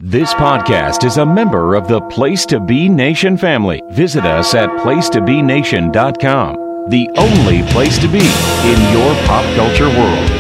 This podcast is a member of the Place to Be Nation family. Visit us at placetobenation.com, the only place to be in your pop culture world.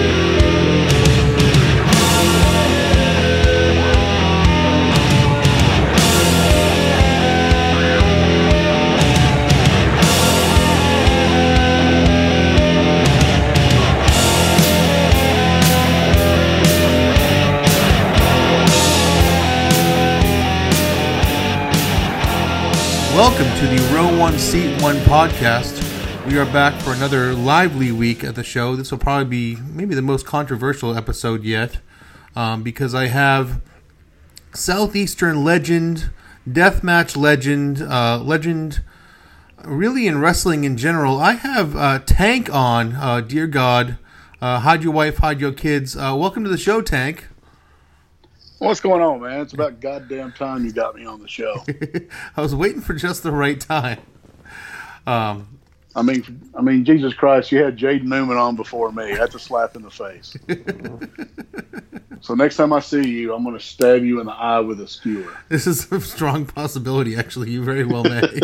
Welcome to the Row 1 Seat 1 podcast. We are back for another lively week at the show. This will probably be maybe the most controversial episode yet because I have Southeastern legend, deathmatch legend really in wrestling in general. I have Tank on, dear God. Hide your wife, hide your kids. Welcome to the show, Tank. What's going on, man? It's about goddamn time you got me on the show. I was waiting for just the right time. I mean, Jesus Christ, you had Jaden Newman on before me. That's a slap in the face. So next time I see you, I'm going to stab you in the eye with a skewer. This is a strong possibility, actually. You very well may.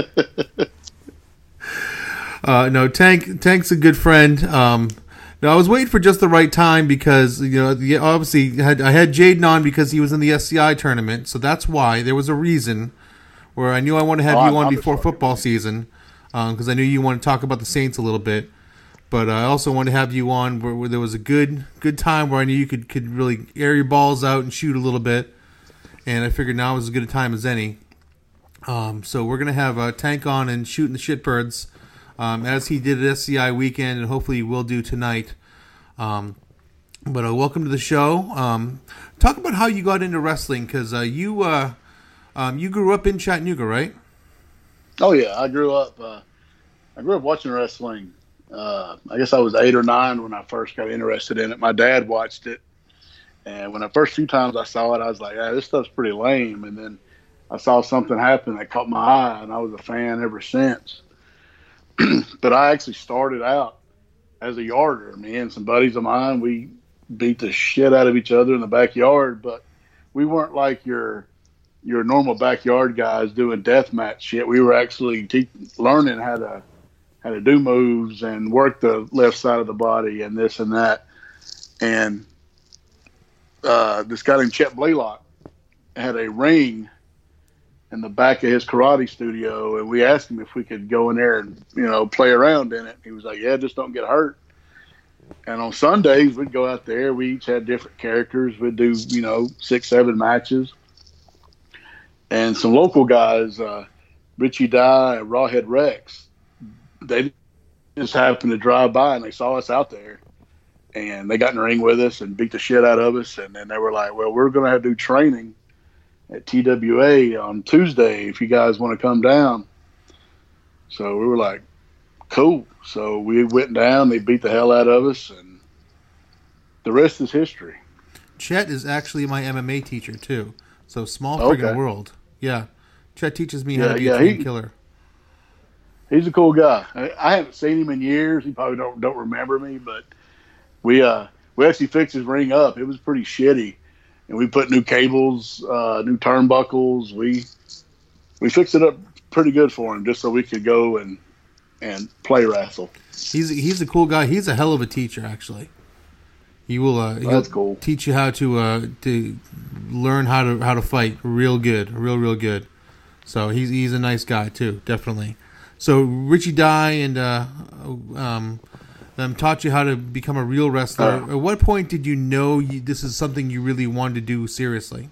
No, Tank's a good friend. No, I was waiting for just the right time because, obviously I had Jaden on because he was in the SCI tournament. So that's why. There was a reason where I knew I wanted to have you on before football season because I knew you wanted to talk about the Saints a little bit. But I also wanted to have you on where there was a good time where I knew you could really air your balls out and shoot a little bit. And I figured now was as good a time as any. So we're going to have Tank on and shooting the shitbirds. As he did at SCI weekend, and hopefully he will do tonight. But welcome to the show. Talk about how you got into wrestling, because you grew up in Chattanooga, right? Oh yeah, I grew up watching wrestling. I guess I was 8 or 9 when I first got interested in it. My dad watched it, and when the first few times I saw it, I was like, this stuff's pretty lame. And then I saw something happen that caught my eye, and I was a fan ever since. But I actually started out as a yarder. Me and some buddies of mine, we beat the shit out of each other in the backyard, but we weren't like your normal backyard guys doing deathmatch shit. We were actually learning how to do moves and work the left side of the body and this and that. And this guy named Chet Blaylock had a ring in the back of his karate studio, and we asked him if we could go in there and play around in it. He was like, yeah, just don't get hurt. And on Sundays we'd go out there. We each had different characters. We'd do 6-7 matches, and some local guys, Richie Dye and Rawhead Rex, they just happened to drive by and they saw us out there, and they got in the ring with us and beat the shit out of us. And then they were like, well, we're going to have to do training at TWA on Tuesday if you guys want to come down. So we were like, cool. So we went down, they beat the hell out of us, and the rest is history. Chet is actually my MMA teacher too. So small friggin' world. Yeah. Chet teaches me how to be a trained killer. He's a cool guy. I haven't seen him in years. He probably don't remember me, but we actually fixed his ring up. It was pretty shitty. And we put new cables, new turnbuckles. We fixed it up pretty good for him, just so we could go and play wrestle. He's a cool guy. He's a hell of a teacher, actually. He will that's cool. Teach you how to learn how to fight real good, real good. So he's a nice guy too, definitely. So Richie Dye and them taught you how to become a real wrestler. At what point did you know this is something you really wanted to do seriously?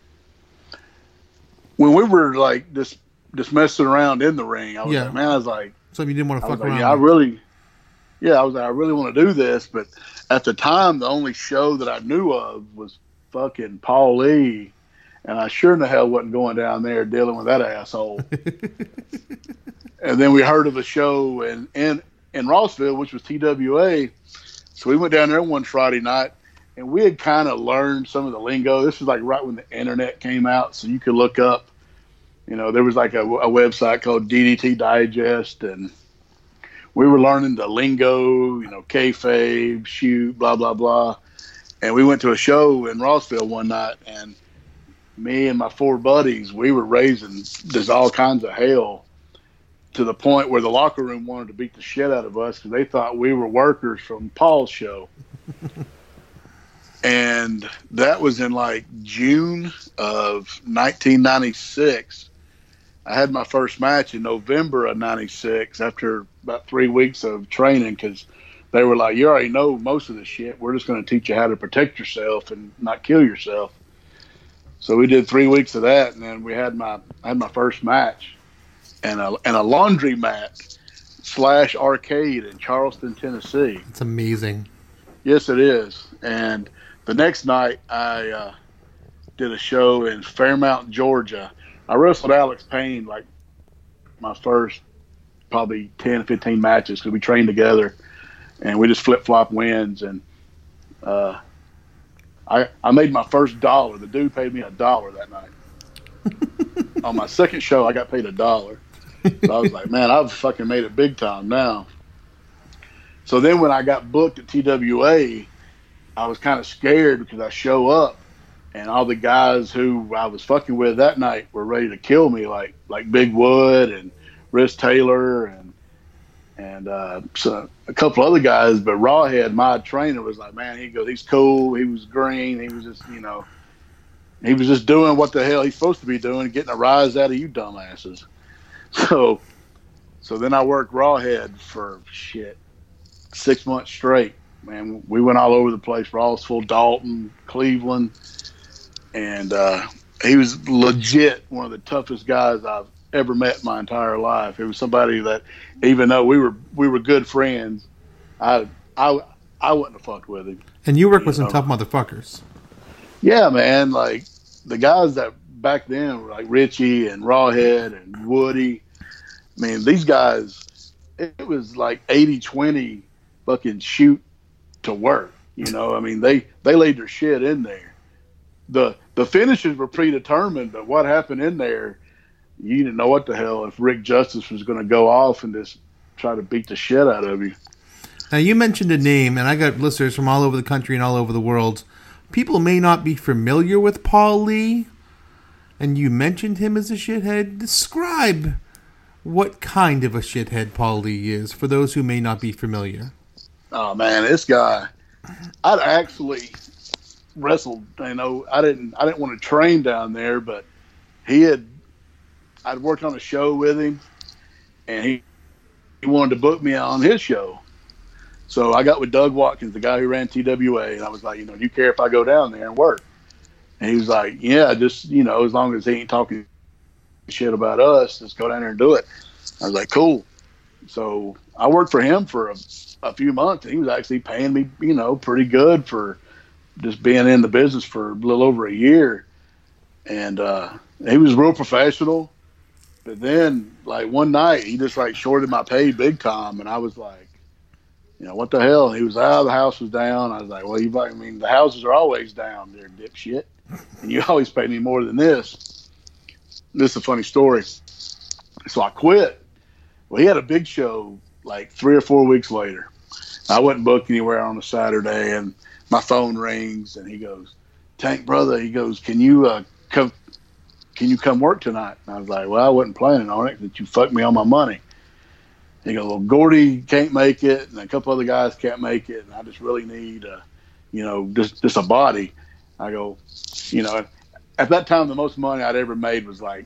When we were like just messing around in the ring, I was like, something you didn't want to fuck around. I really want to do this. But at the time, the only show that I knew of was fucking Paul Lee, and I sure in the hell wasn't going down there dealing with that asshole. And then we heard of a show in Rossville, which was TWA. So we went down there one Friday night, and we had kind of learned some of the lingo. This was like right when the internet came out, so you could look up. There was like a website called DDT Digest, and we were learning the lingo, kayfabe, shoot, blah, blah, blah. And we went to a show in Rossville one night, and me and my 4 buddies, we were raising just all kinds of hell to the point where the locker room wanted to beat the shit out of us because they thought we were workers from Paul's show. And that was in like June of 1996. I had my first match in November of 96 after about 3 weeks of training because they were like, you already know most of this shit. We're just going to teach you how to protect yourself and not kill yourself. So we did 3 weeks of that, and then I had my first match and a laundromat / arcade in Charleston, Tennessee. It's amazing. Yes, it is. And the next night I did a show in Fairmount, Georgia. I wrestled Alex Payne like my first probably 10, 15 matches because we trained together and we just flip-flop wins. And I made my first $1. The dude paid me $1 that night. On my second show, I got paid $1. So I was like, man, I've fucking made it big time now. So then when I got booked at TWA, I was kind of scared because I show up and all the guys who I was fucking with that night were ready to kill me, like Big Wood and Rhys Taylor and so a couple other guys. But Rawhead, my trainer, was like, man, he's cool. He was green. He was just, he was just doing what the hell he's supposed to be doing, getting a rise out of you dumbasses. So then I worked Rawhead for 6 months straight. Man, we went all over the place, Rossville, Dalton, Cleveland, and he was legit one of the toughest guys I've ever met in my entire life. It was somebody that, even though we were good friends, I wouldn't have fucked with him. And you work with some tough motherfuckers. Yeah, man. Like the guys that back then were like Richie and Rawhead and Woody. I mean, these guys, it was like 80-20 fucking shoot to work. I mean, they laid their shit in there. The finishes were predetermined, but what happened in there, you didn't know what the hell if Rick Justice was going to go off and just try to beat the shit out of you. Now, you mentioned a name, and I got listeners from all over the country and all over the world. People may not be familiar with Paul Lee, and you mentioned him as a shithead. Describe what kind of a shithead Paul Lee is for those who may not be familiar. Oh, man, this guy, I'd actually wrestled, I didn't want to train down there, but I'd worked on a show with him, and he wanted to book me on his show. So I got with Doug Watkins, the guy who ran TWA, and I was like, do you care if I go down there and work? And he was like, yeah, just, as long as he ain't talking shit about us, just go down there and do it. I was like, cool. So I worked for him for a few months, and he was actually paying me, pretty good for just being in the business for a little over a year. And he was real professional. But then, like, one night, he just, shorted my pay big time, and I was like, what the hell? He was out, the house was down. I was like, well, the houses are always down there, dipshit. And you always pay me more than this. This is a funny story. So I quit. Well, he had a big show, 3 or 4 weeks later. I wasn't booked anywhere on a Saturday, and my phone rings, and he goes, Tank, brother, he goes, can you come work tonight? And I was like, well, I wasn't planning on it, that you fucked me on my money. He goes, well, Gordy can't make it, and a couple other guys can't make it, and I just really need, just a body. I go, at that time, the most money I'd ever made was $30.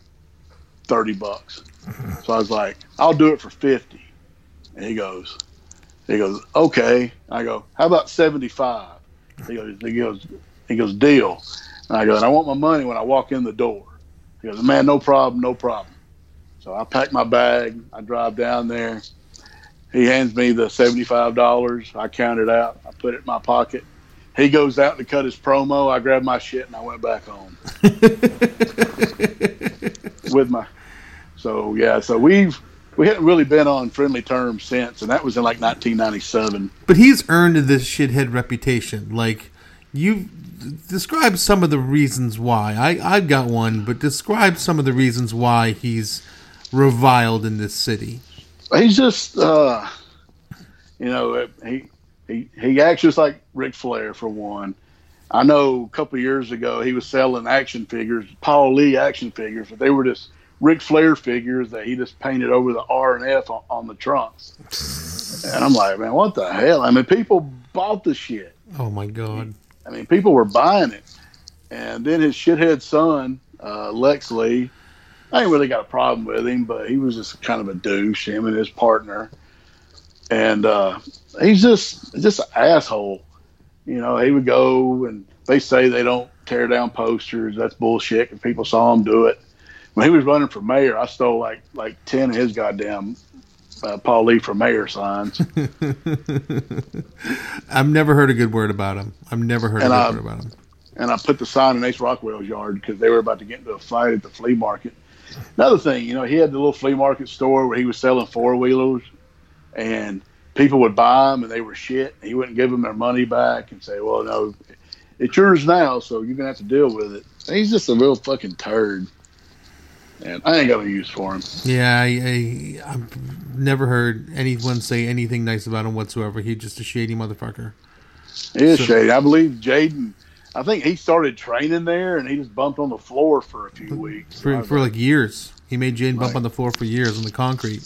So I was like, I'll do it for 50. And he goes, okay. I go, how about 75? He goes, deal. And I go, and I want my money when I walk in the door. He goes, man, no problem. So I pack my bag. I drive down there. He hands me the $75. I count it out. I put it in my pocket. He goes out to cut his promo. I grabbed my shit and I went back home. So we hadn't really been on friendly terms since, and that was in 1997. But he's earned this shithead reputation. You describe some of the reasons why. I've got one, but describe some of the reasons why he's reviled in this city. He's just, he acts just like Ric Flair, for one. I know a couple of years ago he was selling action figures, Paul Lee action figures, but they were just Ric Flair figures that he just painted over the R and F on the trunks. And I'm like, man, what the hell? I mean, people bought the shit. Oh my God. I mean, people were buying it. And then his shithead son, Lex Lee, I ain't really got a problem with him, but he was just kind of a douche, him and his partner. And he's just an asshole. You know, he would go and they say they don't tear down posters. That's bullshit. And people saw him do it. When he was running for mayor, I stole like 10 of his goddamn Paul Lee for mayor signs. I've never heard a good word about him. I've never heard a good word about him. And I put the sign in Ace Rockwell's yard because they were about to get into a fight at the flea market. Another thing, you know, he had the little flea market store where he was selling four-wheelers, and people would buy them, and they were shit. He wouldn't give them their money back and say, well, no, it's yours now, so you're going to have to deal with it. And he's just a real fucking turd. And I ain't got no use for him. Yeah, I've never heard anyone say anything nice about him whatsoever. He's just a shady motherfucker. He is shady. I believe Jaden, I think he started training there, and he just bumped on the floor for a few weeks. For like years. He made Jaden bump on the floor for years on the concrete.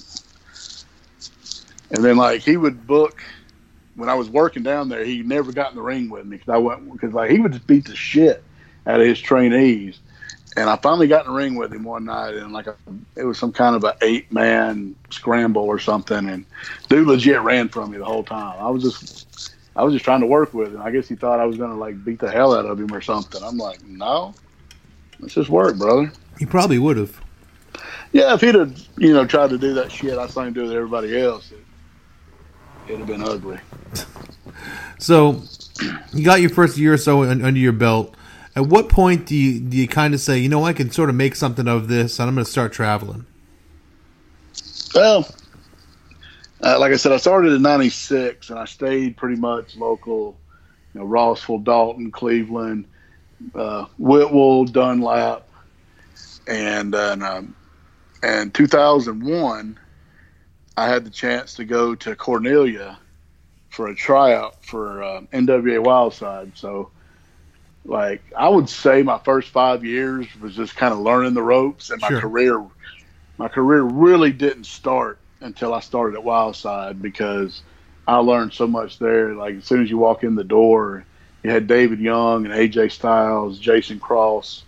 And then, like, he would book, when I was working down there, he never got in the ring with me because like, he would just beat the shit out of his trainees. And I finally got in the ring with him one night, and it was some kind of an 8-man scramble or something, and dude legit ran from me the whole time. I was just trying to work with him. I guess he thought I was going to like beat the hell out of him or something. I'm like, no, let's just work, brother. He probably would have. Yeah, if he'd have, you know, tried to do that shit I saw him do with everybody else, it'd have been ugly. So, you got your first year or so under your belt. At what point do you kind of say, you know, I can sort of make something of this, and I'm going to start traveling? Well, like I said, I started in '96, and I stayed pretty much local, you know, Rossville, Dalton, Cleveland, Whitwell, Dunlap, and in 2001, I had the chance to go to Cornelia for a tryout for NWA Wildside. So, like, I would say my first 5 years was just kind of learning the ropes, and my career really didn't start until I started at Wildside, because I learned so much there. Like, as soon as you walk in the door, you had David Young and AJ Styles, Jason Cross,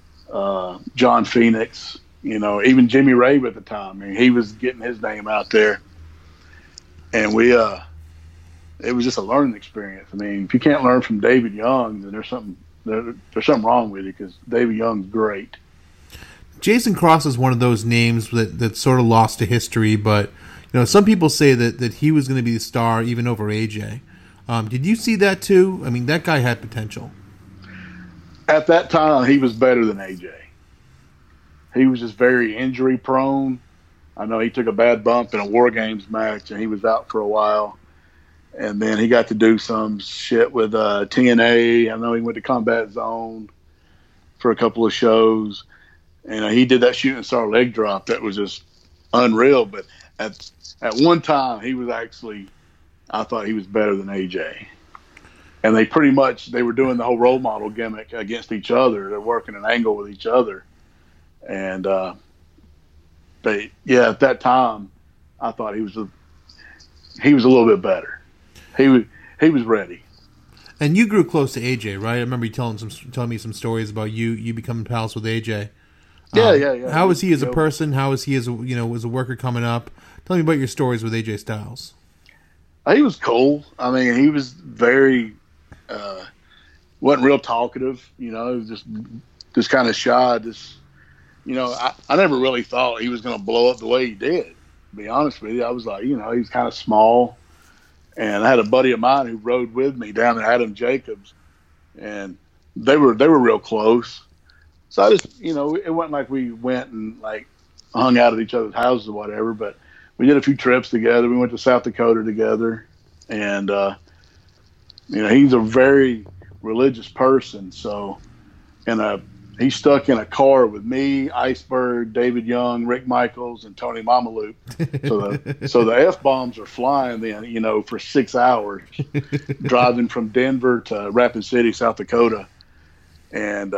John Phoenix, you know, even Jimmy Rave at the time. I mean, he was getting his name out there, and it was just a learning experience. I mean, if you can't learn from David Young, then there's something wrong with you, because David Young's great. Jason Cross is one of those names that sort of lost to history, but you know, some people say that he was going to be the star even over AJ. Did you see that too? I mean, that guy had potential. At that time, he was better than AJ. He was just very injury prone. I know he took a bad bump in a War Games match, and he was out for a while. And then he got to do some shit with TNA. I know he went to Combat Zone for a couple of shows. And he did that shooting star leg drop that was just unreal. But at one time, he was actually, I thought he was better than AJ. And they were doing the whole role model gimmick against each other. They're working an angle with each other. And at that time, I thought he was a little bit better. He was ready. And you grew close to AJ, right? I remember you telling me some stories about you becoming pals with AJ. Yeah. How was he as a person? How was he as a worker coming up? Tell me about your stories with AJ Styles. He was cool. I mean, he was very wasn't real talkative. You know, he was just kind of shy. You know, I never really thought he was going to blow up the way he did. To be honest with you, I was like, you know, he's kind of small. And I had a buddy of mine who rode with me down there, Adam Jacobs, and they were real close. So I just, you know, it wasn't like we went and like hung out at each other's houses or whatever, but we did a few trips together. We went to South Dakota together, and you know, he's a very religious person. So, and he's stuck in a car with me, Iceberg, David Young, Rick Michaels, and Tony Mamaluke. So the F-bombs are flying then, for 6 hours, driving from Denver to Rapid City, South Dakota. And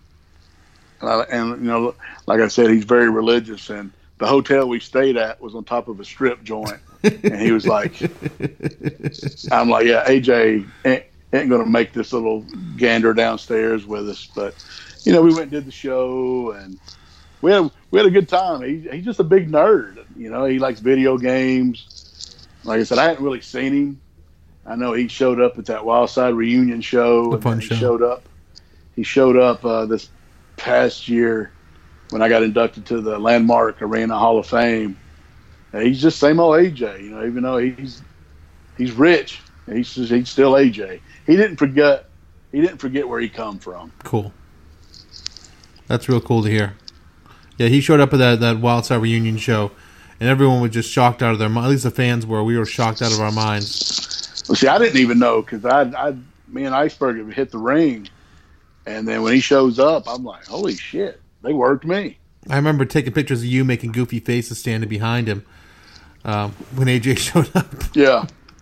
like I said, he's very religious. And the hotel we stayed at was on top of a strip joint. And he was like, I'm like, yeah, AJ ain't going to make this little gander downstairs with us. But, we went and did the show, and we had a good time. He's just a big nerd. He likes video games. Like I said, I hadn't really seen him. I know he showed up at that Wildside reunion show. The fun show. He showed up this past year when I got inducted to the Landmark Arena Hall of Fame. And he's just same old AJ, even though he's rich, he's still AJ. He didn't forget where he come from. Cool. That's real cool to hear. Yeah, he showed up at that Wildside reunion show, and everyone was just shocked out of their mind. At least the fans were. We were shocked out of our minds. Well, see, I didn't even know because me and Iceberg had hit the ring, and then when he shows up, I'm like, holy shit, they worked me. I remember taking pictures of you making goofy faces standing behind him when AJ showed up. Yeah.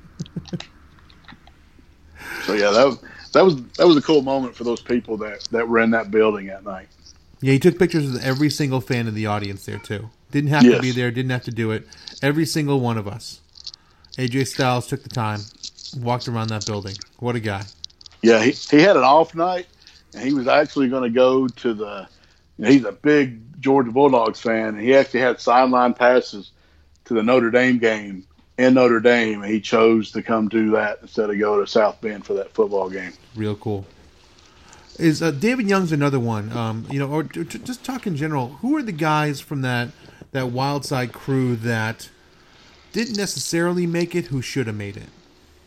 So yeah, that was a cool moment for those people that were in that building that night. Yeah, he took pictures of every single fan in the audience there too. Didn't have to be there, didn't have to do it. Every single one of us. AJ Styles took the time, walked around that building. What a guy. Yeah, he had an off night, and he was actually going to go to he's a big Georgia Bulldogs fan, and he actually had sideline passes to the Notre Dame game in Notre Dame, and he chose to come do that instead of go to South Bend for that football game. Real cool. Is David Young's another one? Or just talk in general. Who are the guys from that Wildside crew that didn't necessarily make it, who should have made it?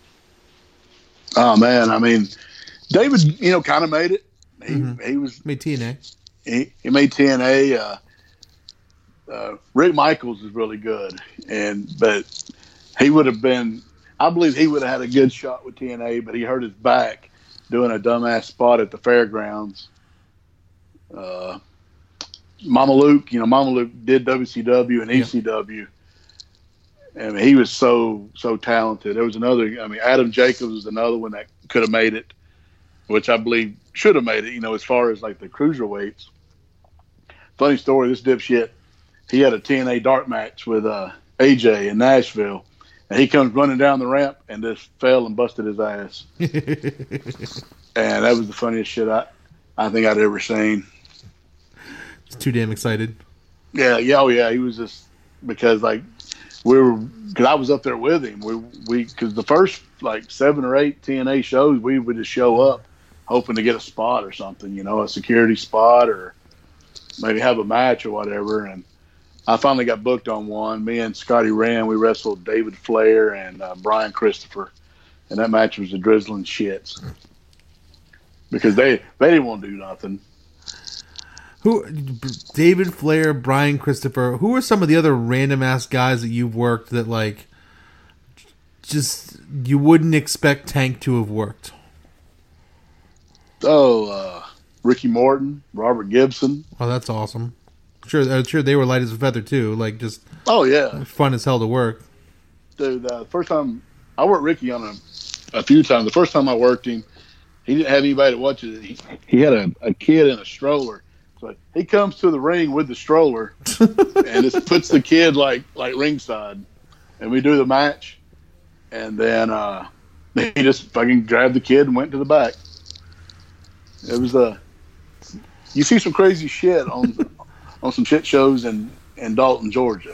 Oh man, I mean, David, kind of made it. He made TNA. He made TNA. Rick Michaels is really good, but he would have been. I believe he would have had a good shot with TNA, but he hurt his back doing a dumbass spot at the fairgrounds. Mama Luke did WCW and ECW. I mean, he was so talented. There was another. I mean, Adam Jacobs was another one that could have made it, which I believe should have made it. As far as like the cruiserweights. Funny story. This dipshit, he had a TNA dark match with AJ in Nashville. And he comes running down the ramp and just fell and busted his ass. And that was the funniest shit I think I'd ever seen. He's too damn excited. Yeah, oh yeah. He was just because because I was up there with him. Because the first 7 or 8 TNA shows, we would just show up hoping to get a spot or something, a security spot or maybe have a match or whatever. And I finally got booked on one. Me and Scotty Rand, we wrestled David Flair and Brian Christopher, and that match was a drizzling shits because they didn't want to do nothing. David Flair, Brian Christopher. Who are some of the other random ass guys that you've worked that just you wouldn't expect Tank to have worked? Ricky Morton, Robert Gibson. Oh, that's awesome. I'm sure they were light as a feather too. Oh yeah, fun as hell to work. Dude, first time I worked Ricky on a few times. The first time I worked him, he didn't have anybody to watch it. He had a kid in a stroller, so he comes to the ring with the stroller and just puts the kid like ringside, and we do the match, and then he just fucking grabbed the kid and went to the back. It was you see some crazy shit on some shit shows in Dalton, Georgia,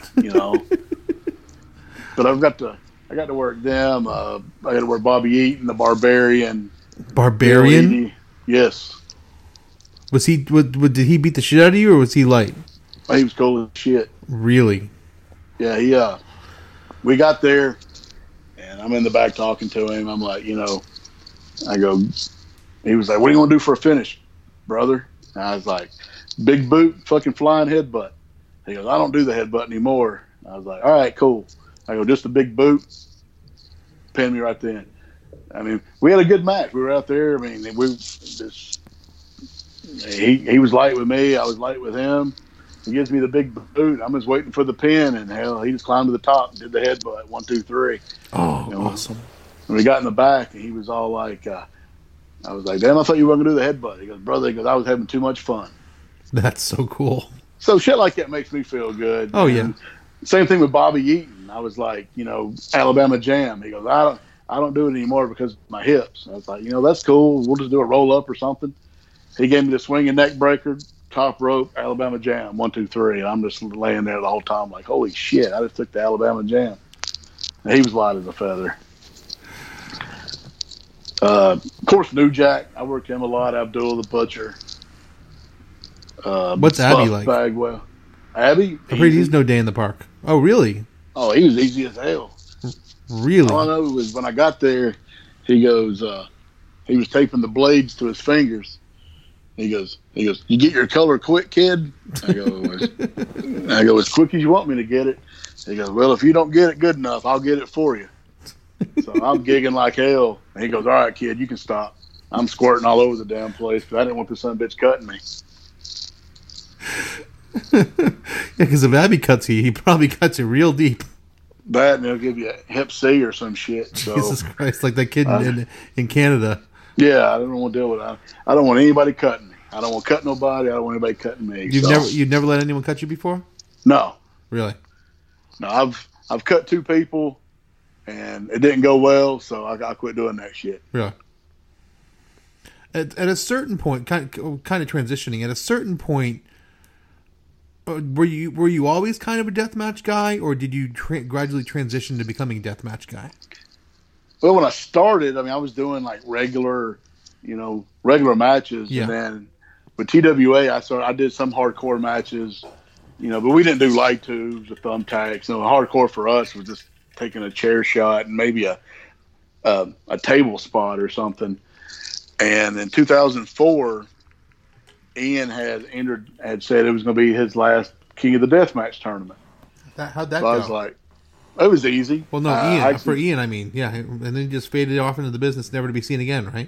But I got to work them. I got to work Bobby Eaton, the Barbarian. Barbarian? Yes. Was he? Did he beat the shit out of you, or was he light? He was cool as shit. Really? Yeah. We got there, and I'm in the back talking to him. I'm like, I go. He was like, "What are you gonna do for a finish, brother?" And I was like, "Big boot, fucking flying headbutt." He goes, "I don't do the headbutt anymore." I was like, "All right, cool." I go, "Just a big boot." Pin me right then. I mean, we had a good match. We were out there. I mean, he was light with me. I was light with him. He gives me the big boot. I'm just waiting for the pin, and hell, he just climbed to the top and did the headbutt. 1, 2, 3. Oh, awesome. When we got in the back, and he was all like, I was like, damn, I thought you were going to do the headbutt. He goes, brother, I was having too much fun. That's so cool. So shit like that makes me feel good. Oh, and yeah. Same thing with Bobby Eaton. I was like, Alabama Jam. He goes, I don't do it anymore because of my hips. I was like, that's cool. We'll just do a roll up or something. He gave me the swinging neck breaker, top rope, Alabama Jam, 1, 2, 3. And I'm just laying there the whole time like, holy shit, I just took the Alabama Jam. And he was light as a feather. Of course, New Jack. I worked him a lot. Abdul the Butcher. What's Abby like? Bagwell. Abby? I've heard he's no day in the park. Oh, really? Oh, he was easy as hell. Really? All I know was when I got there, he goes, he was taping the blades to his fingers. He goes, you get your color quick, kid? I go, as quick as you want me to get it. He goes, well, if you don't get it good enough, I'll get it for you. So I'm gigging like hell. And he goes, all right, kid, you can stop. I'm squirting all over the damn place because I didn't want this son of a bitch cutting me. Yeah, because if Abby cuts you, he probably cuts you real deep. That, and he'll give you a hep C or some shit. So, Jesus Christ, like that kid in Canada. Yeah, I don't want to deal with that. I don't want anybody cutting me. I don't want to cut nobody. I don't want anybody cutting me. You've never let anyone cut you before? No. Really? No, I've cut 2 people, and it didn't go well, so I quit doing that shit. Really? At a certain point, kind of transitioning. At a certain point, were you always kind of a deathmatch guy, or did you gradually transition to becoming a deathmatch guy? Well, when I started, I was doing like regular matches, yeah. And then with TWA, I did some hardcore matches, but we didn't do light tubes or thumbtacks. Hardcore for us was just taking a chair shot and maybe a table spot or something. And in 2004, Ian had said it was going to be his last King of the Deathmatch tournament. How'd that so go? I was like, it was easy. Well, no, Ian. For Ian, I mean, yeah. And then he just faded off into the business, never to be seen again, right?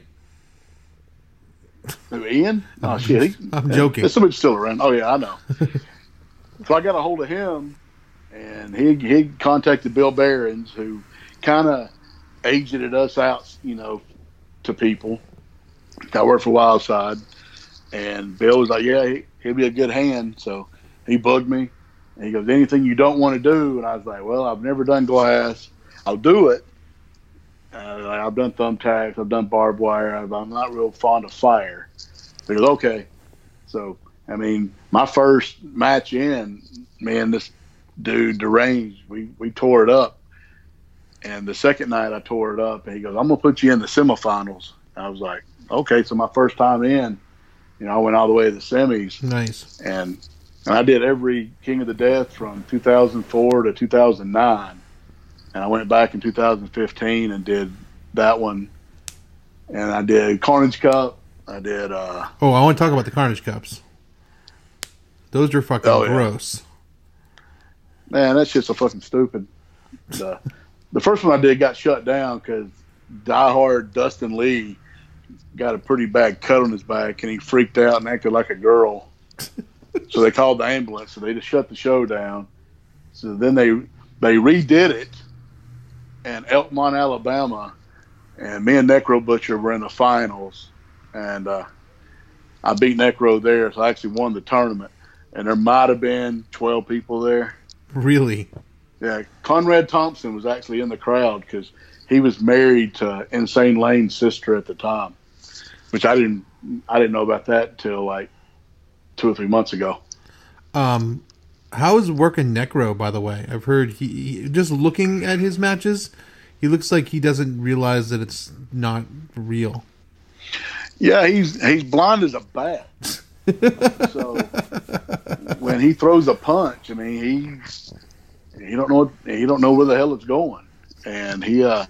Ian? Oh, shit. I'm joking. There's somebody still around. Oh, yeah, I know. So I got a hold of him, and he contacted Bill Behrens, who kind of agented us out, to people. I worked for Wildside, and Bill was like, yeah, he'll be a good hand. So he bugged me, and he goes, anything you don't want to do? And I was like, well, I've never done glass. I'll do it. I've done thumbtacks. I've done barbed wire. I'm not real fond of fire. He goes, okay. So, my first match in, me and this dude, Deranged, we tore it up. And the second night I tore it up, and he goes, I'm going to put you in the semifinals. And I was like, okay. So my first time in, I went all the way to the semis. Nice. And I did every King of the Death from 2004 to 2009. And I went back in 2015 and did that one. And I did Carnage Cup. I did. I want to talk about the Carnage Cups. Those are fucking gross. Man, that shit's so fucking stupid. The first one I did got shut down because diehard Dustin Lee got a pretty bad cut on his back, and he freaked out and acted like a girl. So they called the ambulance, so they just shut the show down. So then they redid it in Elkmont, Alabama, and me and Necro Butcher were in the finals, and I beat Necro there, so I actually won the tournament. And there might have been 12 people there. Really? Yeah, Conrad Thompson was actually in the crowd because he was married to Insane Lane's sister at the time, which I didn't know about that until like 2 or 3 months ago. How is working Necro, by the way? I've heard he just looking at his matches, he looks like he doesn't realize that it's not real. Yeah, he's blind as a bat. So when he throws a punch, he don't know where the hell it's going. And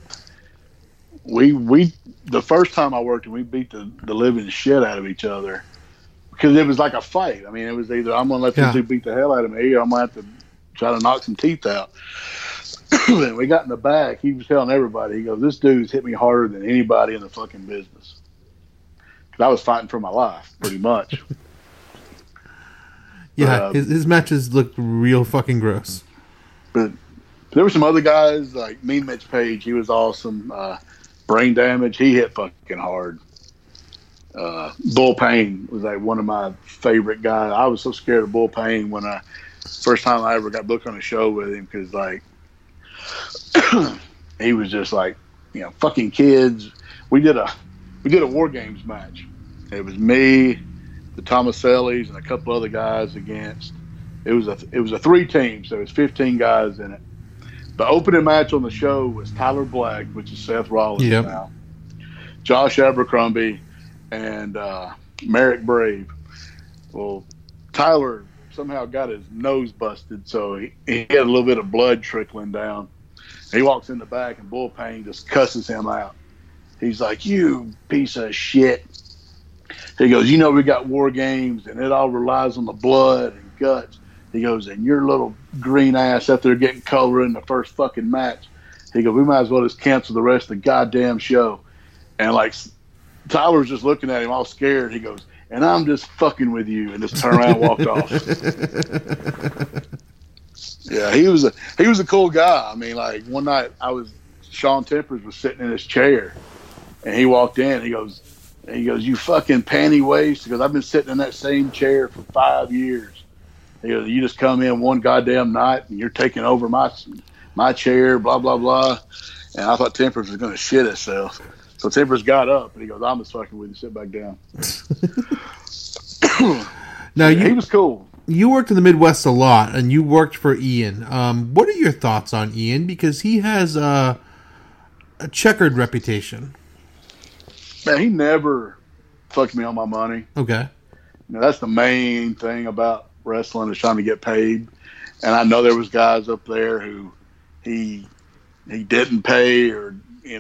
we the first time I worked him, we beat the living shit out of each other because it was like a fight. It was either I'm gonna let this dude beat the hell out of me, or I'm gonna have to try to knock some teeth out. And we got in the back. He was telling everybody, he goes, "This dude's hit me harder than anybody in the fucking business." I was fighting for my life, pretty much. Yeah, his matches look real fucking gross. But there were some other guys, like Mean Mitch Page. He was awesome. Brain Damage. He hit fucking hard. Bull Payne was like one of my favorite guys. I was so scared of Bull Payne when first time I ever got booked on a show with him, because like he was just like, fucking kids. We did a War Games match. It was me, the Tomasellis, and a couple other guys against. It was a 3-team, so it was 15 guys in it. The opening match on the show was Tyler Black, which is Seth Rollins now, Josh Abercrombie, and Merrick Brave. Well, Tyler somehow got his nose busted, so he had a little bit of blood trickling down. He walks in the back, and Bull Payne just cusses him out. He's like, "You piece of shit." He goes, "We got War Games, and it all relies on the blood and guts." He goes, "And your little green ass out there getting color in the first fucking match." He goes, "We might as well just cancel the rest of the goddamn show." And like, Tyler was just looking at him all scared. He goes, "And I'm just fucking with you," and just turned around and walked off. Yeah, he was a cool guy. I mean, like, one night Sean Tempers was sitting in his chair, and he walked in. He goes, "You fucking panty waste." He goes, "I've been sitting in that same chair for 5 years." He goes, "You just come in one goddamn night and you're taking over my chair, blah, blah, blah." And I thought Tempers was going to shit himself. So Tempers got up and he goes, "I'm just fucking with you. Sit back down." Now, he was cool. You worked in the Midwest a lot, and you worked for Ian. What are your thoughts on Ian? Because he has a checkered reputation. Man, he never fucked me on my money. Okay. That's the main thing about wrestling, is trying to get paid. And I know there was guys up there who he didn't pay, or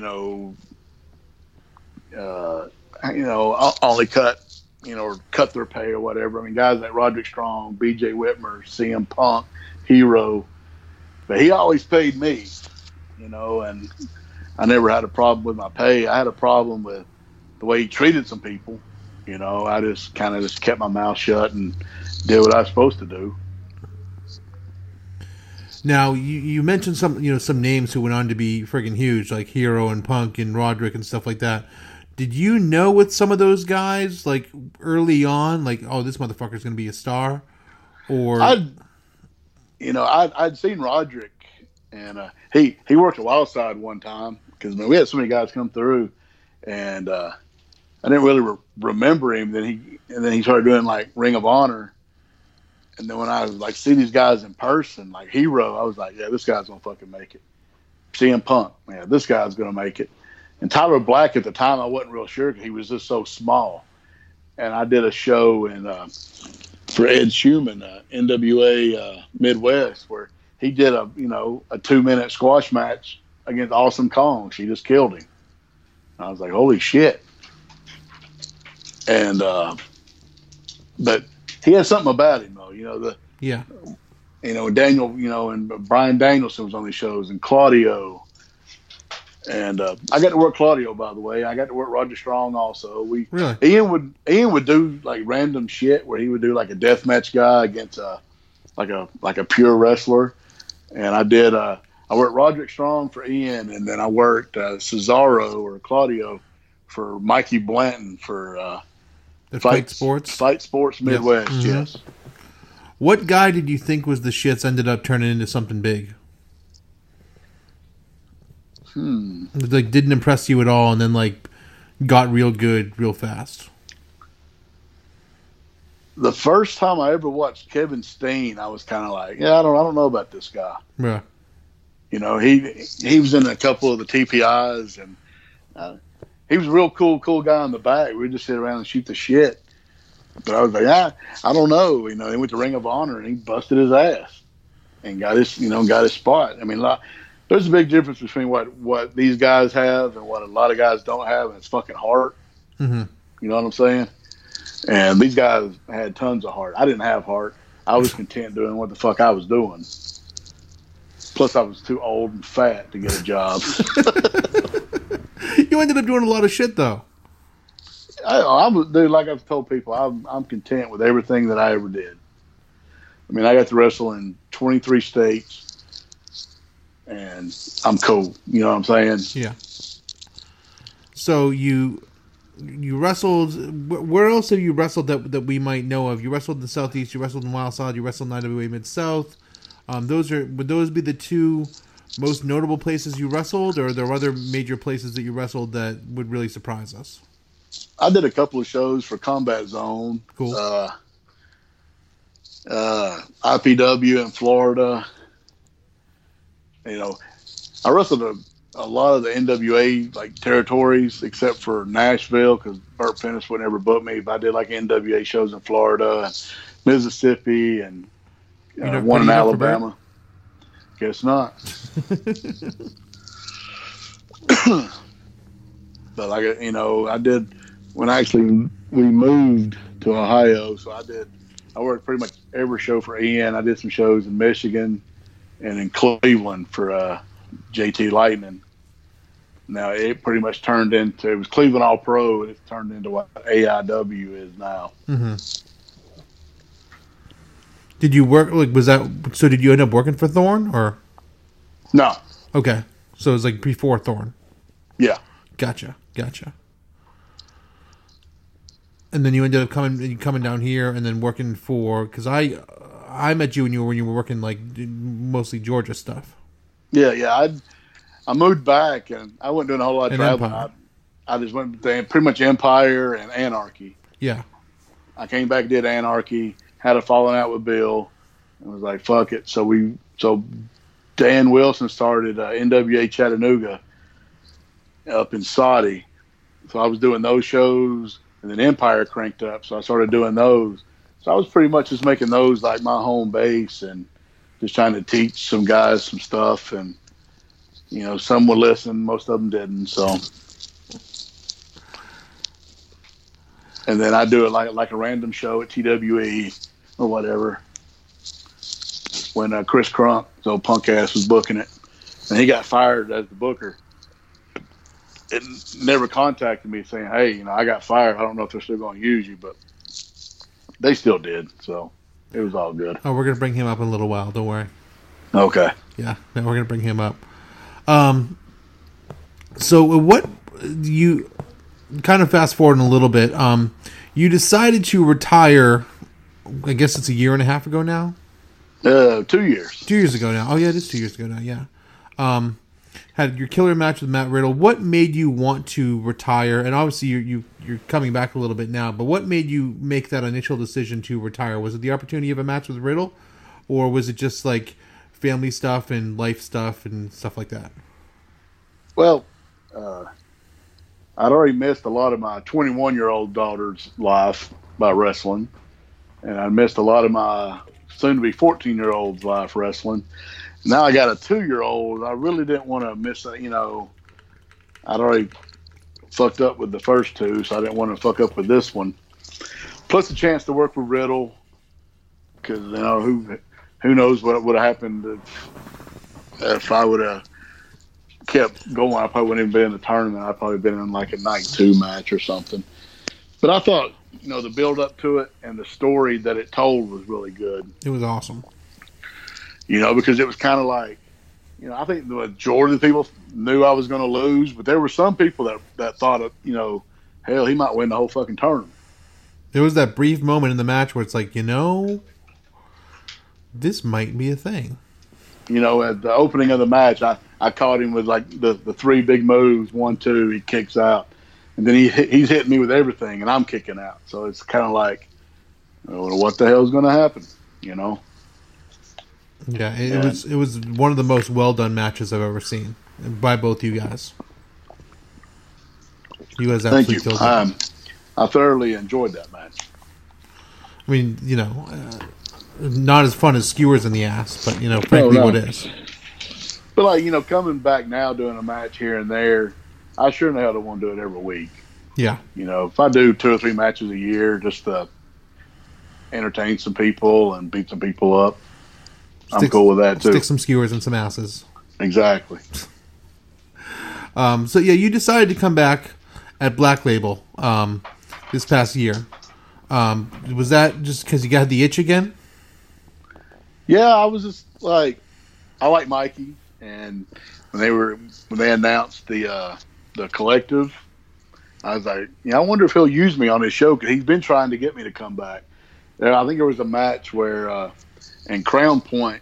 only cut or cut their pay or whatever. I mean, guys like Roderick Strong, BJ Whitmer, CM Punk, Hero, but he always paid me, and I never had a problem with my pay. I had a problem with the way he treated some people. I just kind of just kept my mouth shut and did what I was supposed to do. Now, you mentioned some names who went on to be friggin' huge, like Hero and Punk and Roderick and stuff like that. Did you know with some of those guys, like early on, like, oh, this motherfucker's going to be a star? Or I'd seen Roderick, and he worked at Wildside one time, because we had so many guys come through, and I didn't really remember him. Then he started doing like Ring of Honor, and then when I was like see these guys in person, like Hero, I was like, yeah, this guy's gonna fucking make it. CM Punk, yeah, this guy's gonna make it. And Tyler Black at the time, I wasn't real sure, because he was just so small. And I did a show for Ed Schumann, NWA Midwest, where he did a 2-minute squash match against Awesome Kong. She just killed him. And I was like, holy shit. And but he had something about him, though. Daniel, and Brian Danielson was on these shows, and Claudio. And I got to work Claudio, by the way. I got to work Roger Strong also. Really? Ian would do like random shit where he would do like a deathmatch guy against like a pure wrestler. And I worked Roderick Strong for Ian, and then I worked Cesaro or Claudio for Mikey Blanton for Fight Sports Midwest. Yes. Mm-hmm. Yes. What guy did you think was the shits ended up turning into something big? Like, didn't impress you at all, and then like got real good real fast. The first time I ever watched Kevin Steen, I was kind of like, yeah, I don't know about this guy. Yeah. He was in a couple of the TPIs, and he was a real cool guy in the back. We'd just sit around and shoot the shit. But I was like, I don't know. He went to Ring of Honor, and he busted his ass and got his spot. I mean, there's a big difference between what these guys have and what a lot of guys don't have, and it's fucking heart. Mm-hmm. You know what I'm saying? And these guys had tons of heart. I didn't have heart. I was content doing what the fuck I was doing. Plus, I was too old and fat to get a job. You ended up doing a lot of shit, though. I'm dude. Like I've told people, I'm content with everything that I ever did. I mean, I got to wrestle in 23 states, and I'm cool. You know what I'm saying? Yeah. So you wrestled. Where else have you wrestled that we might know of? You wrestled in the Southeast. You wrestled in Wild Side. You wrestled in IWA Mid South. Would those be the two most notable places you wrestled, or are there other major places that you wrestled that would really surprise us? I did a couple of shows for Combat Zone. Cool. IPW in Florida. You know, I wrestled a lot of the NWA like territories except for Nashville because Burt Pennis would never book me. But I did like NWA shows in Florida and Mississippi and one in Alabama. Guess not. But I did when we moved to Ohio, so I worked pretty much every show for Ian. I did some shows in Michigan and in Cleveland for JT Lightning. Now it pretty much it was Cleveland All Pro, and it's turned into what AIW is now. Mm-hmm. Did you work so did you end up working for Thorne or? No. Okay. So it was like before Thorne. Yeah. Gotcha. And then you ended up coming down here and then working for, because I met you when you were working like mostly Georgia stuff. Yeah. I moved back and I wasn't doing a whole lot of traveling. I just went pretty much Empire and Anarchy. Yeah. I came back and did Anarchy, had a falling out with Bill, and was like, fuck it. So Dan Wilson started NWA Chattanooga up in Saudi. So I was doing those shows, and then Empire cranked up, so I started doing those. So I was pretty much just making those like my home base and just trying to teach some guys some stuff. And, some would listen, most of them didn't. So, and then I do it like a random show at TWE or whatever. When Chris Crunk, his old punk ass, was booking it, and he got fired as the booker. It never contacted me saying, hey, I got fired. I don't know if they're still going to use you, but they still did. So it was all good. Oh, we're going to bring him up in a little while. Don't worry. Okay. Yeah, we're going to bring him up. So what you kind of fast forward a little bit. You decided to retire, I guess it's a year and a half ago now? 2 years. 2 years ago now. Oh, yeah, it is 2 years ago now, yeah. Had your killer match with Matt Riddle. What made you want to retire? And obviously you're coming back a little bit now, but what made you make that initial decision to retire? Was it the opportunity of a match with Riddle? Or was it just like family stuff and life stuff and stuff like that? Well, I'd already missed a lot of my 21-year-old daughter's life by wrestling. And I missed a lot of my soon-to-be 14-year-old's life wrestling. Now I got a 2-year-old. I really didn't want to miss it. I'd already fucked up with the first two, so I didn't want to fuck up with this one. Plus the chance to work with Riddle, because who knows what would have happened if I would have kept going. I probably wouldn't even been in the tournament. I'd probably been in like a night 2 match or something. But I thought, the build up to it and the story that it told was really good. It was awesome. Because it was kind of like, I think the majority of the people knew I was going to lose, but there were some people that thought, hell, he might win the whole fucking tournament. There was that brief moment in the match where it's like, this might be a thing. At the opening of the match, I caught him with like the 3 big moves, 1, 2, he kicks out. And then he's hitting me with everything, and I'm kicking out. So it's kind of like, what the hell is going to happen, Yeah, it was one of the most well done matches I've ever seen by both you guys. You guys absolutely killed it. I thoroughly enjoyed that match. I mean, not as fun as skewers in the ass, but frankly, what is. But coming back now doing a match here and there, I sure in the hell don't want to do it every week. Yeah. If I do 2 or 3 matches a year just to entertain some people and beat some people up, I'm cool with that too. Stick some skewers in some asses. Exactly. So yeah, you decided to come back at Black Label. this past year. Was that just because you got the itch again? Yeah, I was just like, I like Mikey, and when they announced the collective, I was like, I wonder if he'll use me on his show because he's been trying to get me to come back. I think there was a match where in Crown Point,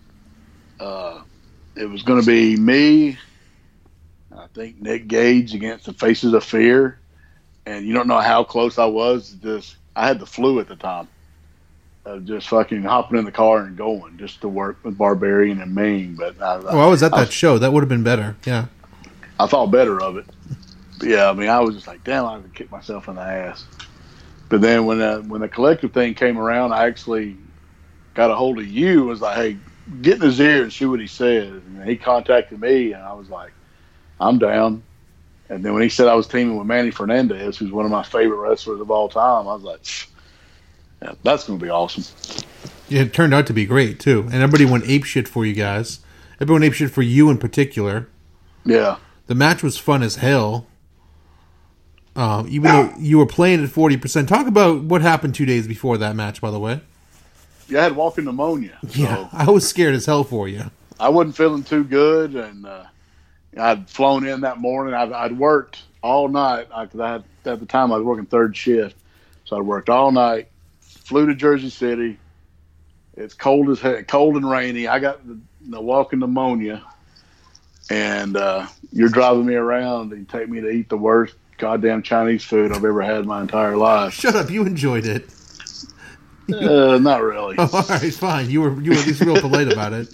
it was going to be me, I think Nick Gage against the Faces of Fear, and you don't know how close I was. I had the flu at the time. Just fucking hopping in the car and going just to work with Barbarian and Ming. But I was at that show. That would have been better. Yeah, I thought better of it. But yeah, I mean, I was just like, damn, I would kick myself in the ass. But then when the collective thing came around, I actually got a hold of you. Was like, hey, get in his ear and see what he says. And he contacted me, and I was like, I'm down. And then when he said I was teaming with Manny Fernandez, who's one of my favorite wrestlers of all time, I was like, yeah, that's going to be awesome. Yeah, it turned out to be great, too. And everybody went apeshit for you guys. Everyone apeshit for you in particular. Yeah. The match was fun as hell. Even though you were playing at 40%. Talk about what happened 2 days before that match, by the way. Yeah, I had walking pneumonia. Yeah, I was scared as hell for you. I wasn't feeling too good, and I'd flown in that morning. I'd worked all night. At the time, I was working third shift. So I worked all night, flew to Jersey City. It's cold as hell, cold and rainy. I got the walking pneumonia, and you're driving me around and take me to eat the worst goddamn Chinese food I've ever had in my entire life. Shut up! You enjoyed it. Not really. Oh, all right, fine. You were at least real polite about it.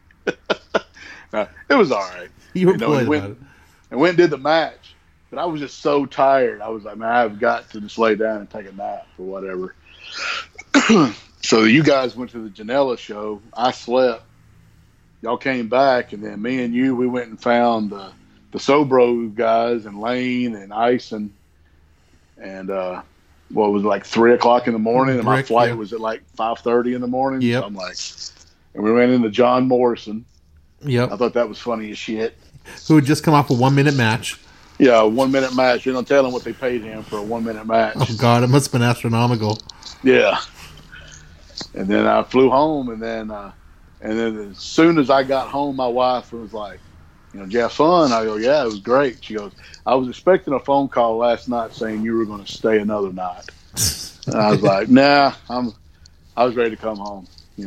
It was all right. You were polite about it. I went and did the match, but I was just so tired. I was like, man, I've got to just lay down and take a nap or whatever. So you guys went to the Janela show. I slept. Y'all came back, and then me and you, we went and found the Sobro guys and Lane and Ison, and what was it, like 3 o'clock in the morning, and my flight was at like 5:30 in the morning. Yep. So I'm like, and we went into John Morrison. Yep. I thought that was funny as shit. Who had just come off a 1 minute match. Yeah, a 1 minute match. You don't tell him what they paid him for a 1 minute match. Oh God, it must have been astronomical. Yeah. And then I flew home, and then as soon as I got home, my wife was like, did you have fun? I go, yeah, it was great. She goes, I was expecting a phone call last night saying you were going to stay another night. And I was like, nah, I was ready to come home,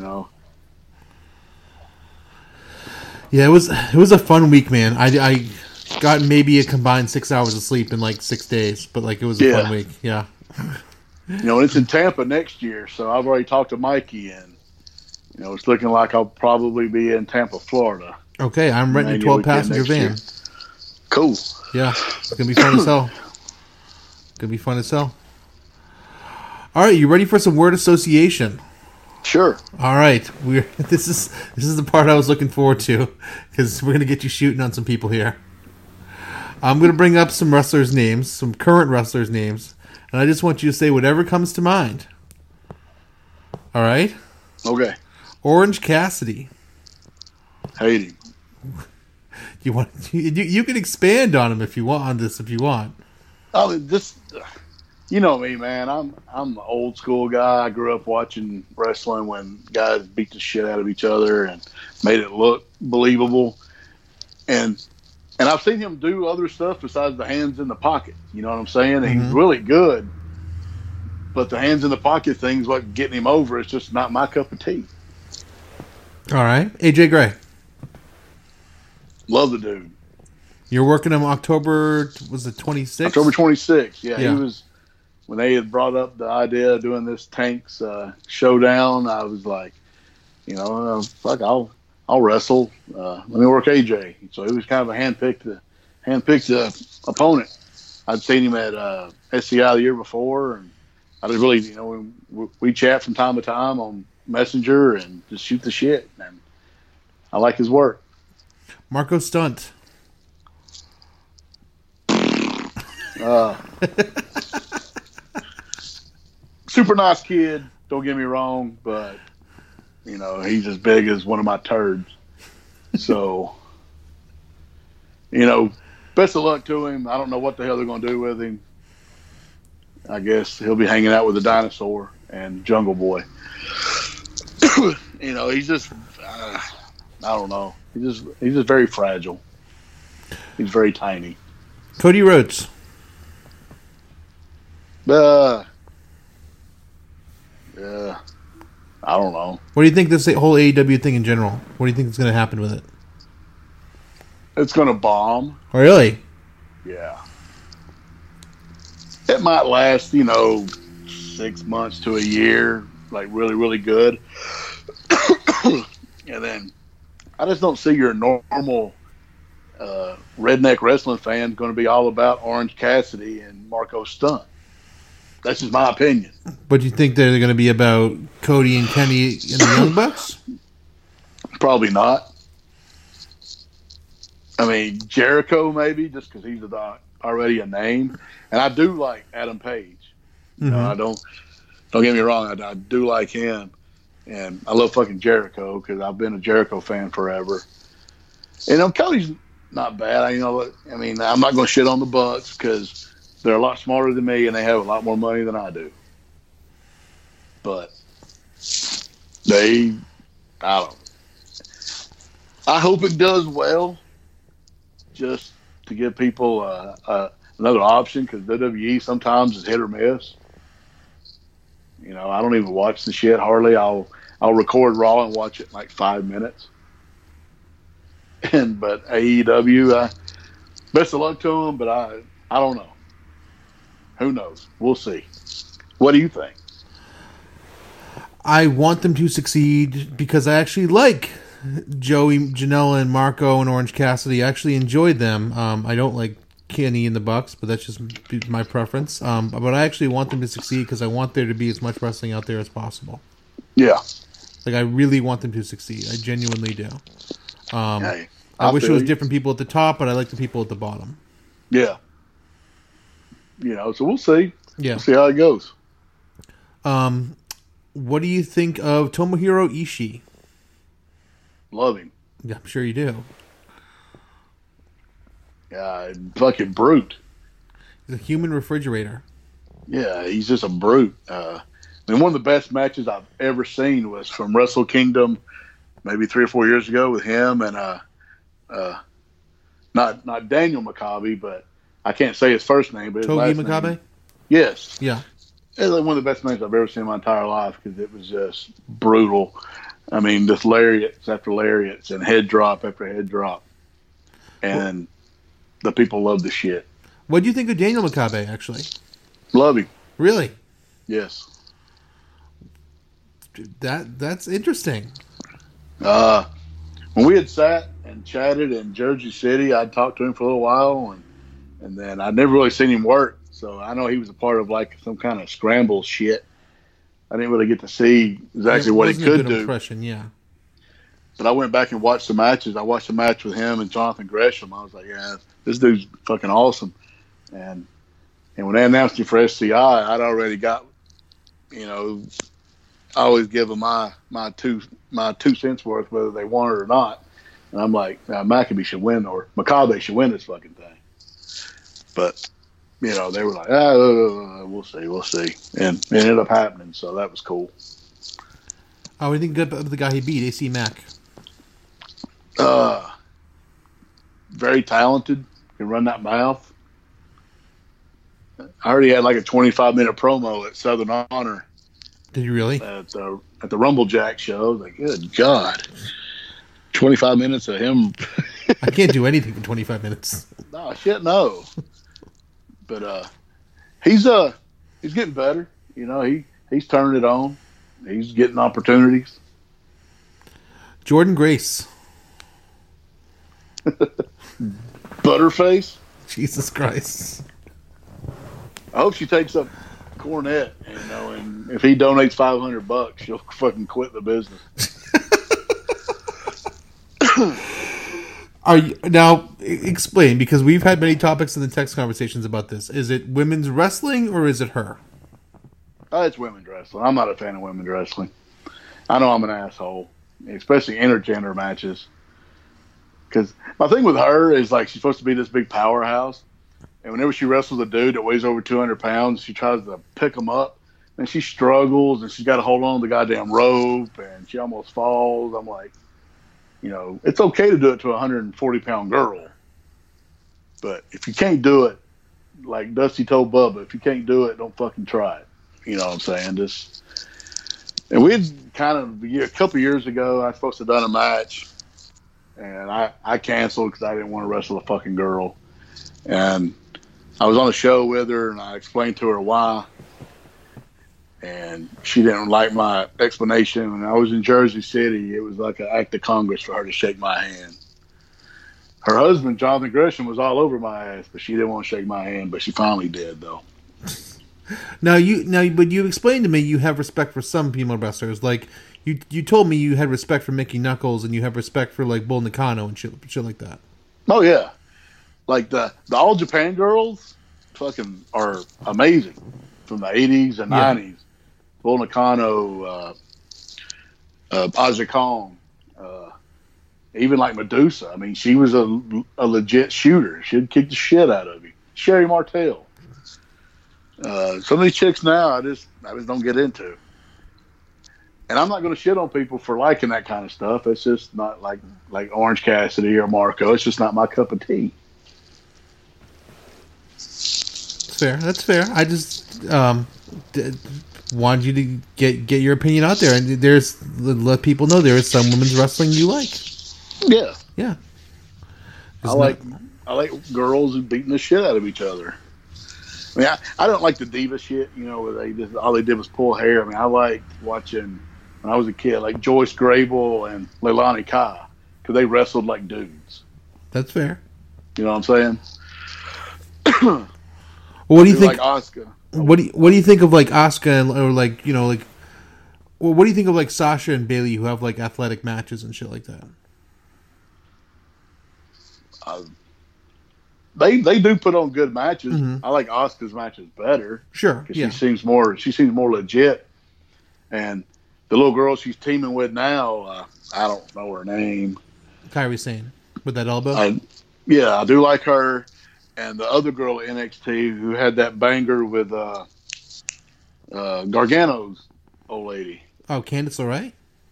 Yeah, it was a fun week, man. I got maybe a combined 6 hours of sleep in like 6 days, but like it was a fun week. Yeah. It's in Tampa next year, so I've already talked to Mikey, and it's looking like I'll probably be in Tampa, Florida. Okay, I'm renting a 12-passenger van. Year. Cool. Yeah, it's gonna be fun as hell. All right, you ready for some word association? Sure. All right, this is the part I was looking forward to because we're gonna get you shooting on some people here. I'm gonna bring up some wrestlers' names, some current wrestlers' names, and I just want you to say whatever comes to mind. All right. Okay. Orange Cassidy. Hate him. You can expand on him if you want on this. If you want. Oh, this. You know me, man. I'm an old school guy. I grew up watching wrestling when guys beat the shit out of each other and made it look believable. And I've seen him do other stuff besides the hands in the pocket. You know what I'm saying? Mm-hmm. He's really good, but the hands in the pocket thing's what getting him over. It's just not my cup of tea. All right, AJ Gray. Love the dude. You're working him October, was it 26th? October 26th. Yeah, yeah. He was. When they had brought up the idea of doing this Tanks showdown, I was like, fuck, I'll wrestle. Let me work AJ. So it was kind of a handpicked opponent. I'd seen him at SCI the year before, and I just really, we chat from time to time on Messenger and just shoot the shit. And I like his work. Marco Stunt. Super nice kid, don't get me wrong, but he's as big as one of my turds. So, best of luck to him. I don't know what the hell they're going to do with him. I guess he'll be hanging out with the dinosaur and Jungle Boy. He's just I don't know. He's just very fragile. He's very tiny. Cody Rhodes. Yeah, I don't know. What do you think this whole AEW thing in general? What do you think is going to happen with it? It's going to bomb. Oh, really? Yeah. It might last, 6 months to a year, like really, really good. And then I just don't see your normal redneck wrestling fan going to be all about Orange Cassidy and Marco Stunt. That's just my opinion. But you think they're going to be about Cody and Kenny and the Young Bucks? Probably not. I mean, Jericho maybe, just because he's already a name. And I do like Adam Page. Mm-hmm. I don't get me wrong. I do like him. And I love fucking Jericho because I've been a Jericho fan forever. And Cody's not bad. I'm not going to shit on the Bucks because they're a lot smarter than me and they have a lot more money than I do. But I don't. I hope it does well, just to give people another option because WWE sometimes is hit or miss. I don't even watch the shit hardly. I'll record Raw and watch it in like 5 minutes. But AEW, best of luck to them. But I don't know. Who knows? We'll see. What do you think? I want them to succeed because I actually like Joey Janela and Marco and Orange Cassidy. I actually enjoyed them. I don't like Kenny and the Bucks, but that's just my preference. But I actually want them to succeed because I want there to be as much wrestling out there as possible. Yeah. Like, I really want them to succeed. I genuinely do. Hey, I wish it was different people at the top, but I like the people at the bottom. Yeah. So we'll see. Yeah. We'll see how it goes. What do you think of Tomohiro Ishii? Love him. Yeah, I'm sure you do. Yeah, fucking brute. He's a human refrigerator. Yeah, he's just a brute. One of the best matches I've ever seen was from Wrestle Kingdom, maybe 3 or 4 years ago, with him and not Daniel Makabe, but I can't say his first name, but his Togi last Makabe? name. Yes. Yeah. It's like one of the best matches I've ever seen in my entire life because it was just brutal. I mean, just lariats after lariats and head drop after head drop. And the people love the shit. What do you think of Daniel Makabe, actually? Love him. Really? Yes. That's interesting. When we had sat and chatted in Jersey City, I'd talked to him for a little while, and then I'd never really seen him work. So I know he was a part of like some kind of scramble shit. I didn't really get to see exactly what he could do. Impression, yeah. But I went back and watched the matches. I watched the match with him and Jonathan Gresham. I was like, yeah, this dude's fucking awesome. And when they announced him for SCI, I'd already got, I always give them my 2 cents worth, whether they want it or not. And I'm like, Makabe should win, or Makabe should win this fucking thing. But they were like, we'll see. And it ended up happening, so that was cool. Oh, what do you think of the guy he beat, AC Mack? Very talented. Can run that mouth. I already had like a 25-minute promo at Southern Honor. Did you really? At the Rumble Jack show. I was like, good God. 25 minutes of him. I can't do anything in 25 minutes. No, shit, no. But he's getting better. He's turning it on. He's getting opportunities. Jordan Grace. Butterface. Jesus Christ. I hope she takes up Cornette, and if he donates $500, she'll fucking quit the business. Now explain, because we've had many topics in the text conversations about this. Is it women's wrestling or is it her? It's women's wrestling. I'm not a fan of women's wrestling. I know I'm an asshole, especially intergender matches. Because my thing with her is like she's supposed to be this big powerhouse, And whenever she wrestles a dude that weighs over 200 pounds, she tries to pick him up. And she struggles, and she's got to hold on to the goddamn rope, and she almost falls. I'm like, it's okay to do it to a 140-pound girl. But if you can't do it, like Dusty told Bubba, if you can't do it, don't fucking try it. You know what I'm saying? And we had kind of, a couple years ago, I was supposed to have done a match, and I canceled because I didn't want to wrestle a fucking girl. And I was on a show with her, and I explained to her why. And she didn't like my explanation. When I was in Jersey City, it was like an act of Congress for her to shake my hand. Her husband, Jonathan Gresham, was all over my ass, but she didn't want to shake my hand. But she finally did, though. But you explained to me you have respect for some female wrestlers. Like you told me you had respect for Mickey Knuckles, and you have respect for like Bull Nakano and shit like that. Oh yeah, like the All Japan girls, fucking are amazing from the 80s and 90s. Bull Nakano, Aja Kong, even like Medusa. I mean, she was a legit shooter. She'd kick the shit out of you. Sherry Martel. Some of these chicks now, I just don't get into. And I'm not going to shit on people for liking that kind of stuff. It's just not like Orange Cassidy or Marco. It's just not my cup of tea. That's fair. I just wanted you to get your opinion out there, and let people know there is some women's wrestling you like. Yeah. I like girls beating the shit out of each other. I mean, I don't like the diva shit, where all they did was pull hair. I mean, I liked watching when I was a kid, like Joyce Grable and Leilani Kai, because they wrestled like dudes. That's fair. You know what I'm saying? What do you think? Like Asuka. What do you think of like Asuka or like what do you think of like Sasha and Bayley who have like athletic matches and shit like that? They do put on good matches. Mm-hmm. I like Asuka's matches better. Sure, yeah. She seems more legit. And the little girl she's teaming with now, I don't know her name. Kairi Sane with that elbow. I do like her. And the other girl at NXT who had that banger with Gargano's old lady. Oh, Candice LeRae?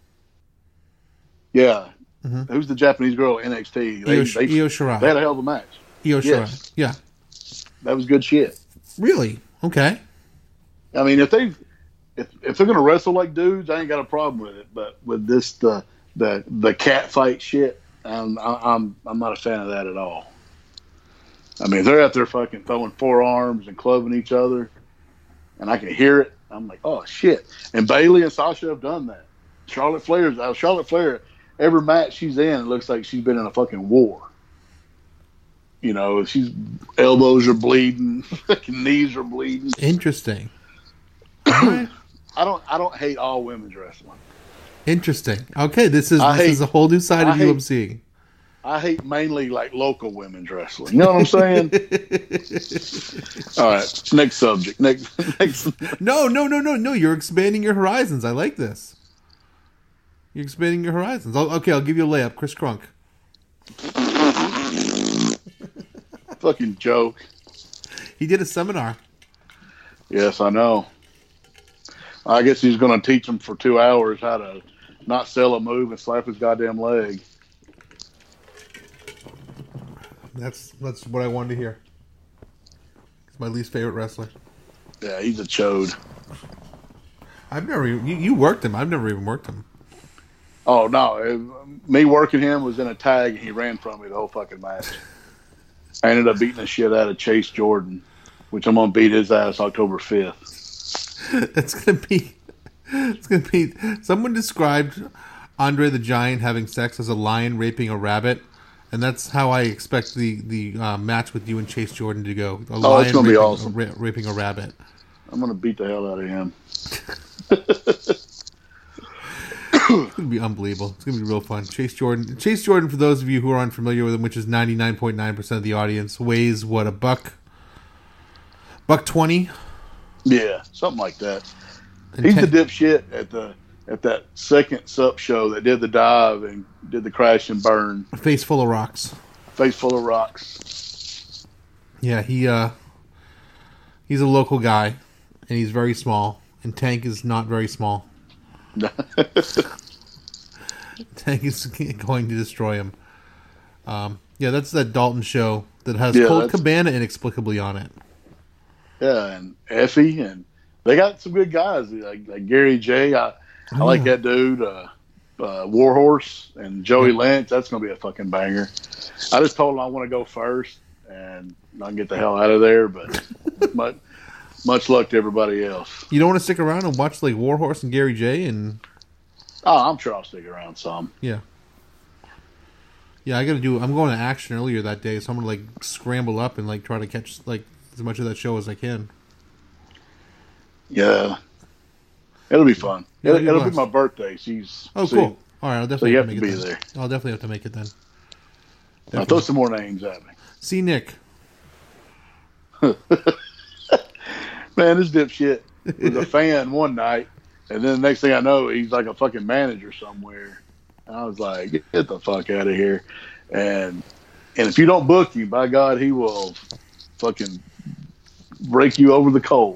Yeah. Mm-hmm. Who's the Japanese girl at NXT? Io Shirai. They had a hell of a match. Io Shirai. Yeah. That was good shit. Really? Okay. I mean, if they're going to wrestle like dudes, I ain't got a problem with it. But with this, the cat fight shit, I'm not a fan of that at all. I mean, they're out there fucking throwing forearms and clubbing each other, and I can hear it. I'm like, oh, shit. And Bayley and Sasha have done that. Charlotte Flair, every match she's in, it looks like she's been in a fucking war. She's elbows are bleeding, fucking knees are bleeding. Interesting. I don't hate all women's wrestling. Interesting. Okay, this is a whole new side of you I'm seeing. I hate mainly like local women's wrestling. You know what I'm saying? All right, next subject. Next. No. You're expanding your horizons. I like this. You're expanding your horizons. I'll give you a layup. Chris Crunk. Fucking joke. He did a seminar. Yes, I know. I guess he's going to teach them for 2 hours how to not sell a move and slap his goddamn leg. That's what I wanted to hear. He's my least favorite wrestler. Yeah, he's a chode. I've never even, you worked him. I've never even worked him. Oh no, me working him was in a tag and he ran from me the whole fucking match. I ended up beating the shit out of Chase Jordan, which I'm gonna beat his ass October 5th. It's gonna be. Someone described Andre the Giant having sex as a lion raping a rabbit. And that's how I expect the match with you and Chase Jordan to go. It's going to be awesome. Raping a rabbit. I'm going to beat the hell out of him. It's going to be unbelievable. It's going to be real fun. Chase Jordan, for those of you who are unfamiliar with him, which is 99.9% of the audience, weighs what, $120? Yeah, something like that. He's the dipshit at that second sup show that did the dive and did the crash and burn. Face full of rocks. Yeah, he's a local guy, and he's very small. And Tank is not very small. Tank is going to destroy him. Yeah, that's that Dalton show that has Colt Cabana inexplicably on it. Yeah, and Effie, and they got some good guys like Gary J. I like that dude. Warhorse and Joey Lynch. That's going to be a fucking banger. I just told him I want to go first and not get the hell out of there, but much luck to everybody else. You don't want to stick around and watch like Warhorse and Gary J. and... Oh, I'm sure I'll stick around some. Yeah. Yeah, I'm going to Action earlier that day, so I'm going to like scramble up and like try to catch like as much of that show as I can. Yeah. It'll be fun. It'll be my birthday. Cool. All right, I'll definitely have to be there. I'll definitely have to make it then. I'll throw some more names at me. See Nick. Man, this dipshit was a fan one night, and then the next thing I know, he's like a fucking manager somewhere. And I was like, get the fuck out of here. And if you don't book him, by God, he will fucking break you over the coal.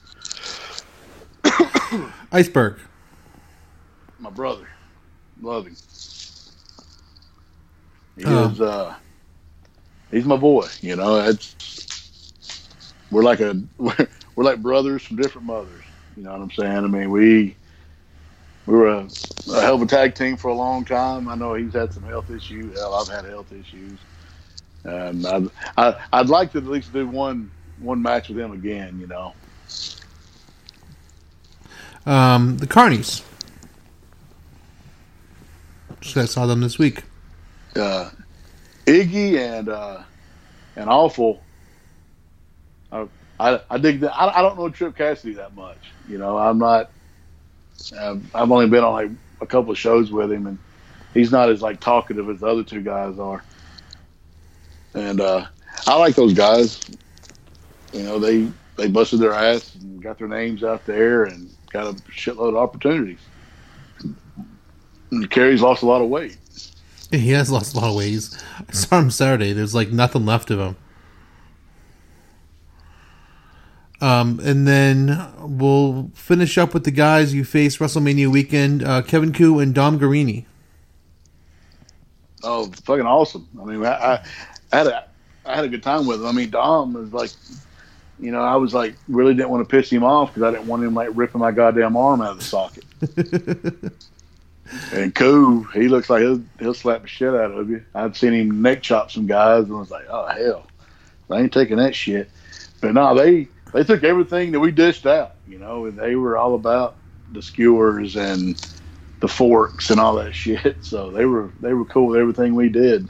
Iceberg. My brother. Love him. He's my boy. You know, we're like brothers from different mothers. You know what I'm saying? I mean, we were a hell of a tag team for a long time. I know he's had some health issues. Hell, I've had health issues, and I'd like to at least do one match with him again. You know. The Carnies. I saw them this week. Iggy and Awful. I dig that. I don't know Trip Cassidy that much. You know, I'm not. I've only been on like a couple of shows with him, and he's not as like talkative as the other two guys are. And I like those guys. You know, they busted their ass and got their names out there and got a shitload of opportunities. And Kerry's lost a lot of weight. He has lost a lot of weight. I saw him Saturday. There's like nothing left of him. And then we'll finish up with the guys you faced WrestleMania weekend, Kevin Koo and Dom Garini. Oh, fucking awesome. I mean, I had a good time with him. I mean, Dom was like, you know, I was like, really didn't want to piss him off because I didn't want him like ripping my goddamn arm out of the socket. And Koo, he looks like he'll slap the shit out of you. I've seen him neck chop some guys and I was like, oh, hell. I ain't taking that shit. But no, they took everything that we dished out, you know, and they were all about the skewers and the forks and all that shit. So they were cool with everything we did.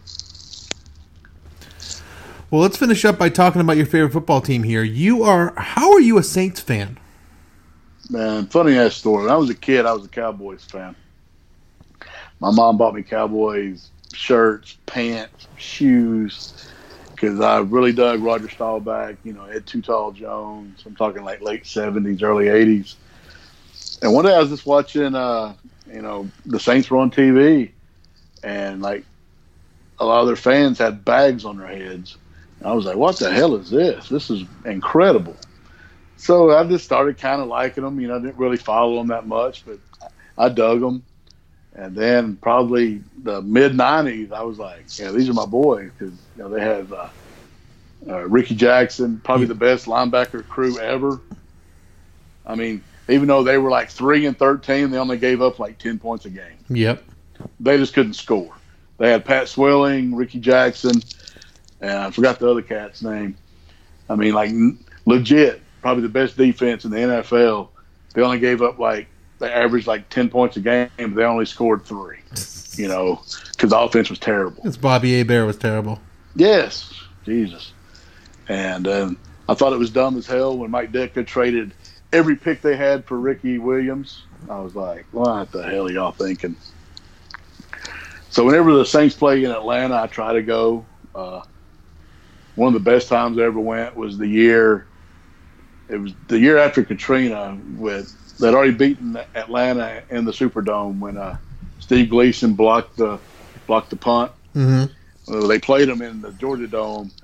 Well, let's finish up by talking about your favorite football team here. How are you a Saints fan? Man, funny ass story. When I was a kid, I was a Cowboys fan. My mom bought me Cowboys shirts, pants, shoes, because I really dug Roger Staubach, you know, Ed Too Tall Jones. I'm talking like late 70s, early 80s. And one day I was just watching, you know, the Saints were on TV, and like a lot of their fans had bags on their heads. And I was like, what the hell is this? This is incredible. So I just started kind of liking them. You know, I didn't really follow them that much, but I dug them. And then probably the mid-'90s, I was like, yeah, these are my boys. Because, you know, they had Ricky Jackson, probably the best linebacker crew ever. I mean, even though they were like 3-13, they only gave up like 10 points a game. Yep. They just couldn't score. They had Pat Swilling, Ricky Jackson, and I forgot the other cat's name. I mean, like, legit, probably the best defense in the NFL. They only gave up like, they averaged like 10 points a game, but they only scored 3, you know, because the offense was terrible. Because Bobby Hebert was terrible. Yes. Jesus. And I thought it was dumb as hell when Mike Ditka traded every pick they had for Ricky Williams. I was like, what the hell are y'all thinking? So whenever the Saints play in Atlanta, I try to go. One of the best times I ever went was the year after Katrina they'd already beaten Atlanta in the Superdome when Steve Gleason blocked the punt. Mm-hmm. They played them in the Georgia Dome,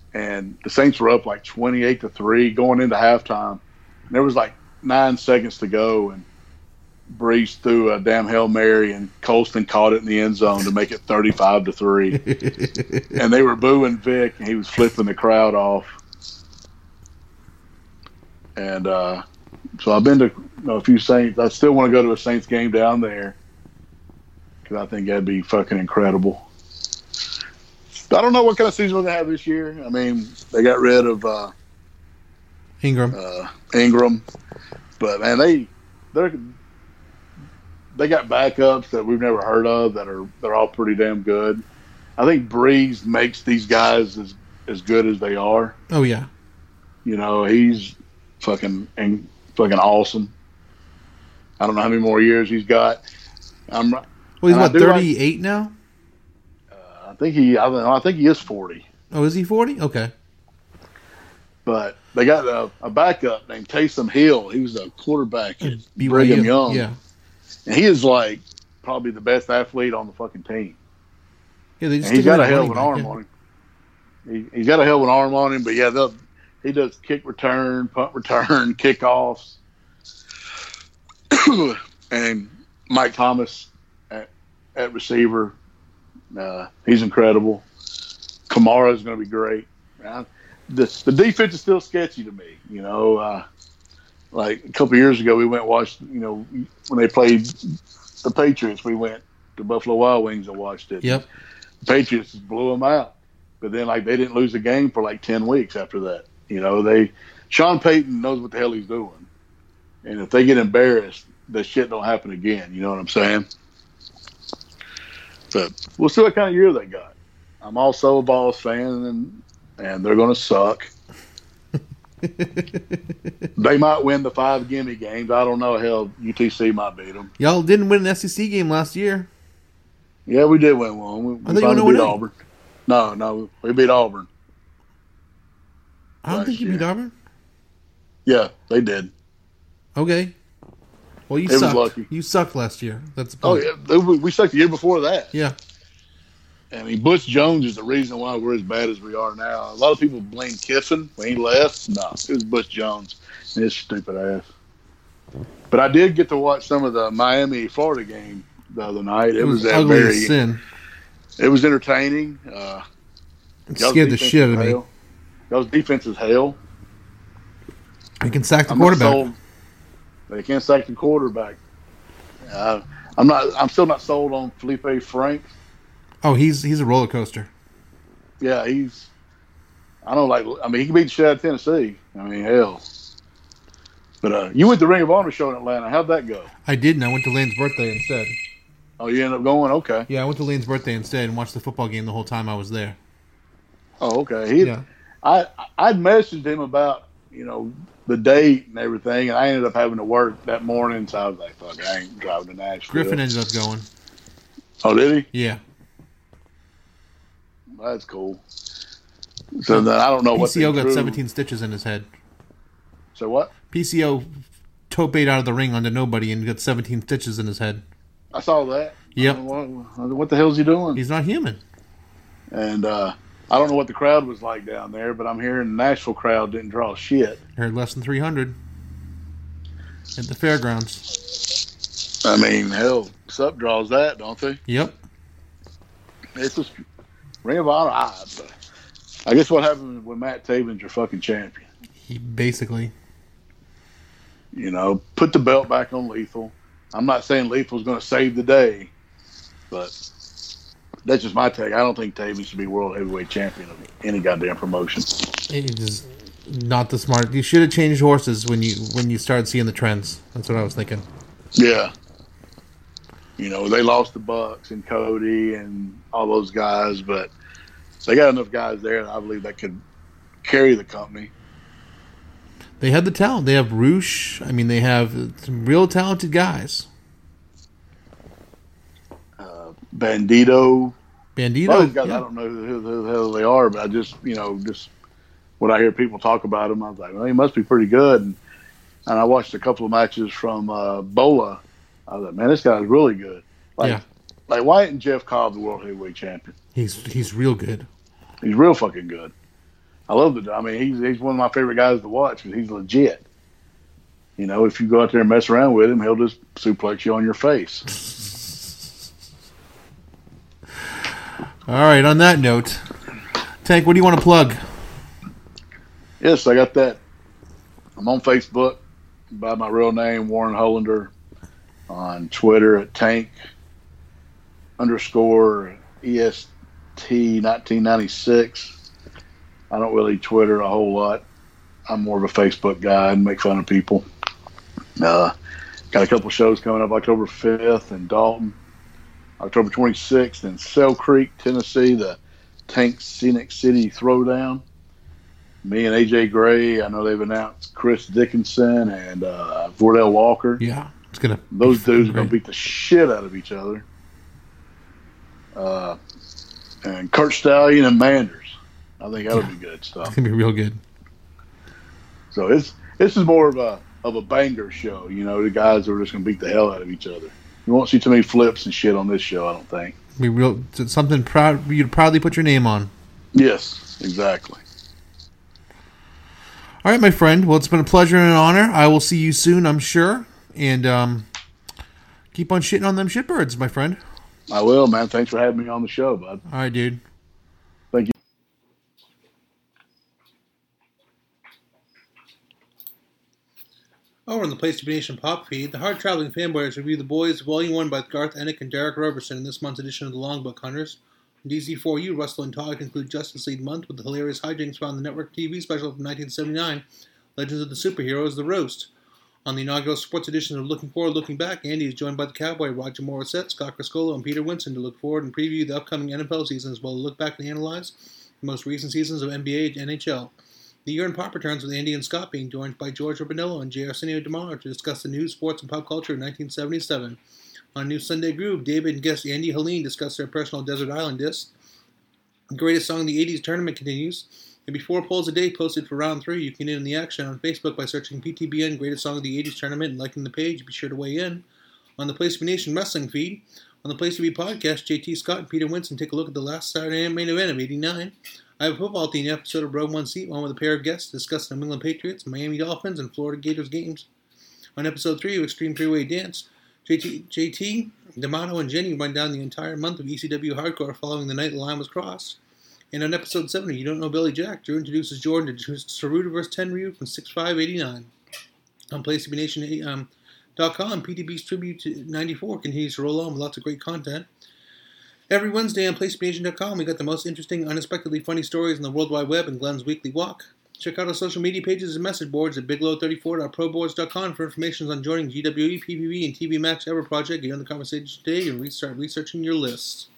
and the Saints were up like 28-3 going into halftime. And there was like 9 seconds to go, and Brees threw a damn Hail Mary, and Colston caught it in the end zone to make it 35-3. And they were booing Vic, and he was flipping the crowd off. And so I've been to a few Saints. I still want to go to a Saints game down there because I think that'd be fucking incredible. I don't know what kind of season we're going to have this year. I mean, they got rid of Ingram. But, man, they got backups that we've never heard of they're all pretty damn good. I think Breeze makes these guys as good as they are. Oh yeah, he's fucking awesome. I don't know how many more years he's got. Well, he's what, 38 now? I think he is 40. Oh, is he 40? Okay. But they got a backup named Taysom Hill. He was a quarterback at BYU. Brigham Young. Yeah. And he is like probably the best athlete on the fucking team. Yeah, and he's got a hell of an arm on him. He's got a hell of an arm on him, but yeah, he does kick return, punt return, kickoffs. And Mike Thomas at receiver, he's incredible. Kamara is going to be great. The defense is still sketchy to me, like a couple of years ago, we went and watched, when they played the Patriots, we went to Buffalo Wild Wings and watched it. Yep. The Patriots just blew them out. But then, they didn't lose a game for 10 weeks after that. Sean Payton knows what the hell he's doing. And if they get embarrassed, that shit don't happen again. You know what I'm saying? But we'll see what kind of year they got. I'm also a Vols fan, and they're going to suck. They might win the 5 gimme games. I don't know. Hell, UTC might beat them. Y'all didn't win an SEC game last year. Yeah, we did win one. We finally beat Auburn. No, we beat Auburn. I don't think you beat Auburn. Yeah, they did. Okay. Well, you sucked. Lucky. You sucked last year. That's the point. Oh yeah, we sucked the year before that. Yeah. I mean, Butch Jones is the reason why we're as bad as we are now. A lot of people blame Kiffin when he left. No, it was Butch Jones and his stupid ass. But I did get to watch some of the Miami-Florida game the other night. It was ugly as sin. It was entertaining. It scared the shit out of me. Those defense is hell. They can sack the quarterback. They can't sack the quarterback. I'm still not sold on Felipe Franks. Oh, he's a roller coaster. Yeah, he can beat the shit out of Tennessee. I mean, hell. But you went to Ring of Honor show in Atlanta. How'd that go? I didn't. I went to Lane's birthday instead. Oh, you ended up going? Okay. Yeah, I went to Lane's birthday instead and watched the football game the whole time I was there. Oh, okay. I'd messaged him about, the date and everything, and I ended up having to work that morning, so I was like, fuck, I ain't driving to Nashville. Griffin ended up going. Oh, did he? Yeah. That's cool. So then I don't know what PCO got 17 stitches in his head. So what? PCO toped out of the ring onto nobody and got 17 stitches in his head. I saw that. Yep. What the hell's he doing? He's not human. And I don't know what the crowd was like down there, but I'm hearing the Nashville crowd didn't draw shit. Heard less than 300 at the fairgrounds. I mean, hell, Sup draws that, don't they? Yep. It's just Ring of Honor. I guess what happens when Matt Taven's your fucking champion? He basically. Put the belt back on Lethal. I'm not saying Lethal's going to save the day, but that's just my take. I don't think Taven should be world heavyweight champion of any goddamn promotion. It is not the smart. You should have changed horses when you started seeing the trends. That's what I was thinking. Yeah. They lost the Bucks and Cody and all those guys, but they got enough guys there that I believe that could carry the company. They had the talent. They have Roosh. I mean, they have some real talented guys. Bandito. Guys, yeah. I don't know who the hell they are, but I just when I hear people talk about them, I was like, well, he must be pretty good. And I watched a couple of matches from Bola. I was like, man, this guy's really good. Like why isn't Jeff Cobb the world heavyweight champion? He's real good. He's real fucking good. I love the. I mean, he's one of my favorite guys to watch because he's legit. You know, if you go out there and mess around with him, he'll just suplex you on your face. All right. On that note, Tank, what do you want to plug? Yes, I got that. I'm on Facebook by my real name, Warren Hollander. On Twitter at Tank_EST1996. I don't really Twitter a whole lot. I'm more of a Facebook guy and make fun of people. Got a couple shows coming up October 5th in Dalton, October 26th in Sell Creek, Tennessee, the Tank Scenic City Throwdown. Me and AJ Gray, I know they've announced Chris Dickinson and Vordell Walker. Yeah. Those dudes are going to beat the shit out of each other. And Kurt Stallion and Manders. I think that'll be good stuff. It's going to be real good. So this is more of a banger show. You know, the guys are just going to beat the hell out of each other. You won't see too many flips and shit on this show, I don't think. Be real, something proud you'd proudly put your name on. Yes, exactly. All right, my friend. Well, it's been a pleasure and an honor. I will see you soon, I'm sure. And keep on shitting on them shitbirds, my friend. I will, man. Thanks for having me on the show, bud. All right, dude. Thank you. Over on the Place to Be Nation pop feed, the Hard Traveling Fanboys review The Boys Volume 1 by Garth Ennick and Derek Roberson in this month's edition of the Longbook Hunters. On DZ4U, Russell and Todd conclude Justice League month with the hilarious hijinks found in the network TV special from 1979, Legends of the Superheroes, The Roast. On the inaugural sports edition of Looking Forward, Looking Back, Andy is joined by the Cowboy, Roger Morissette, Scott Criscolo, and Peter Winston to look forward and preview the upcoming NFL season as well as look back and analyze the most recent seasons of NBA and NHL. The Year in Pop returns with Andy and Scott being joined by George Urbanello and J. Arsenio DeMar to discuss the news, sports, and pop culture in 1977. On New Sunday Groove, David and guest Andy Helene discuss their personal Desert Island disc. The Greatest Song of the 80s tournament continues. And before polls a day posted for round 3, you can get in the action on Facebook by searching PTBN Greatest Song of the 80s Tournament and liking the page. Be sure to weigh in. On the Place to Be Nation Wrestling feed, on the Place to Be podcast, JT Scott and Peter Winston take a look at the last Saturday night main event of '89. I have a football team episode of Row 1 Seat 1 with a pair of guests discussing the New England Patriots, Miami Dolphins, and Florida Gators games. On episode 3 of Extreme Three-Way Dance, JT, D'Amato, and Jenny run down the entire month of ECW Hardcore following the night the line was crossed. And on episode 7 of You Don't Know Billy Jack, Drew introduces Jordan to Saruta vs. Tenryu from 6'5", on PlaceToBeNation.com, PTB's tribute to 94 continues to roll on with lots of great content. Every Wednesday on PlaceToBeNation.com, we got the most interesting, unexpectedly funny stories on the World Wide Web and Glenn's Weekly Walk. Check out our social media pages and message boards at biglow34.proboards.com for information on joining GWE, PPV, and TV Max Ever Project. Get on the conversation today and start researching your lists.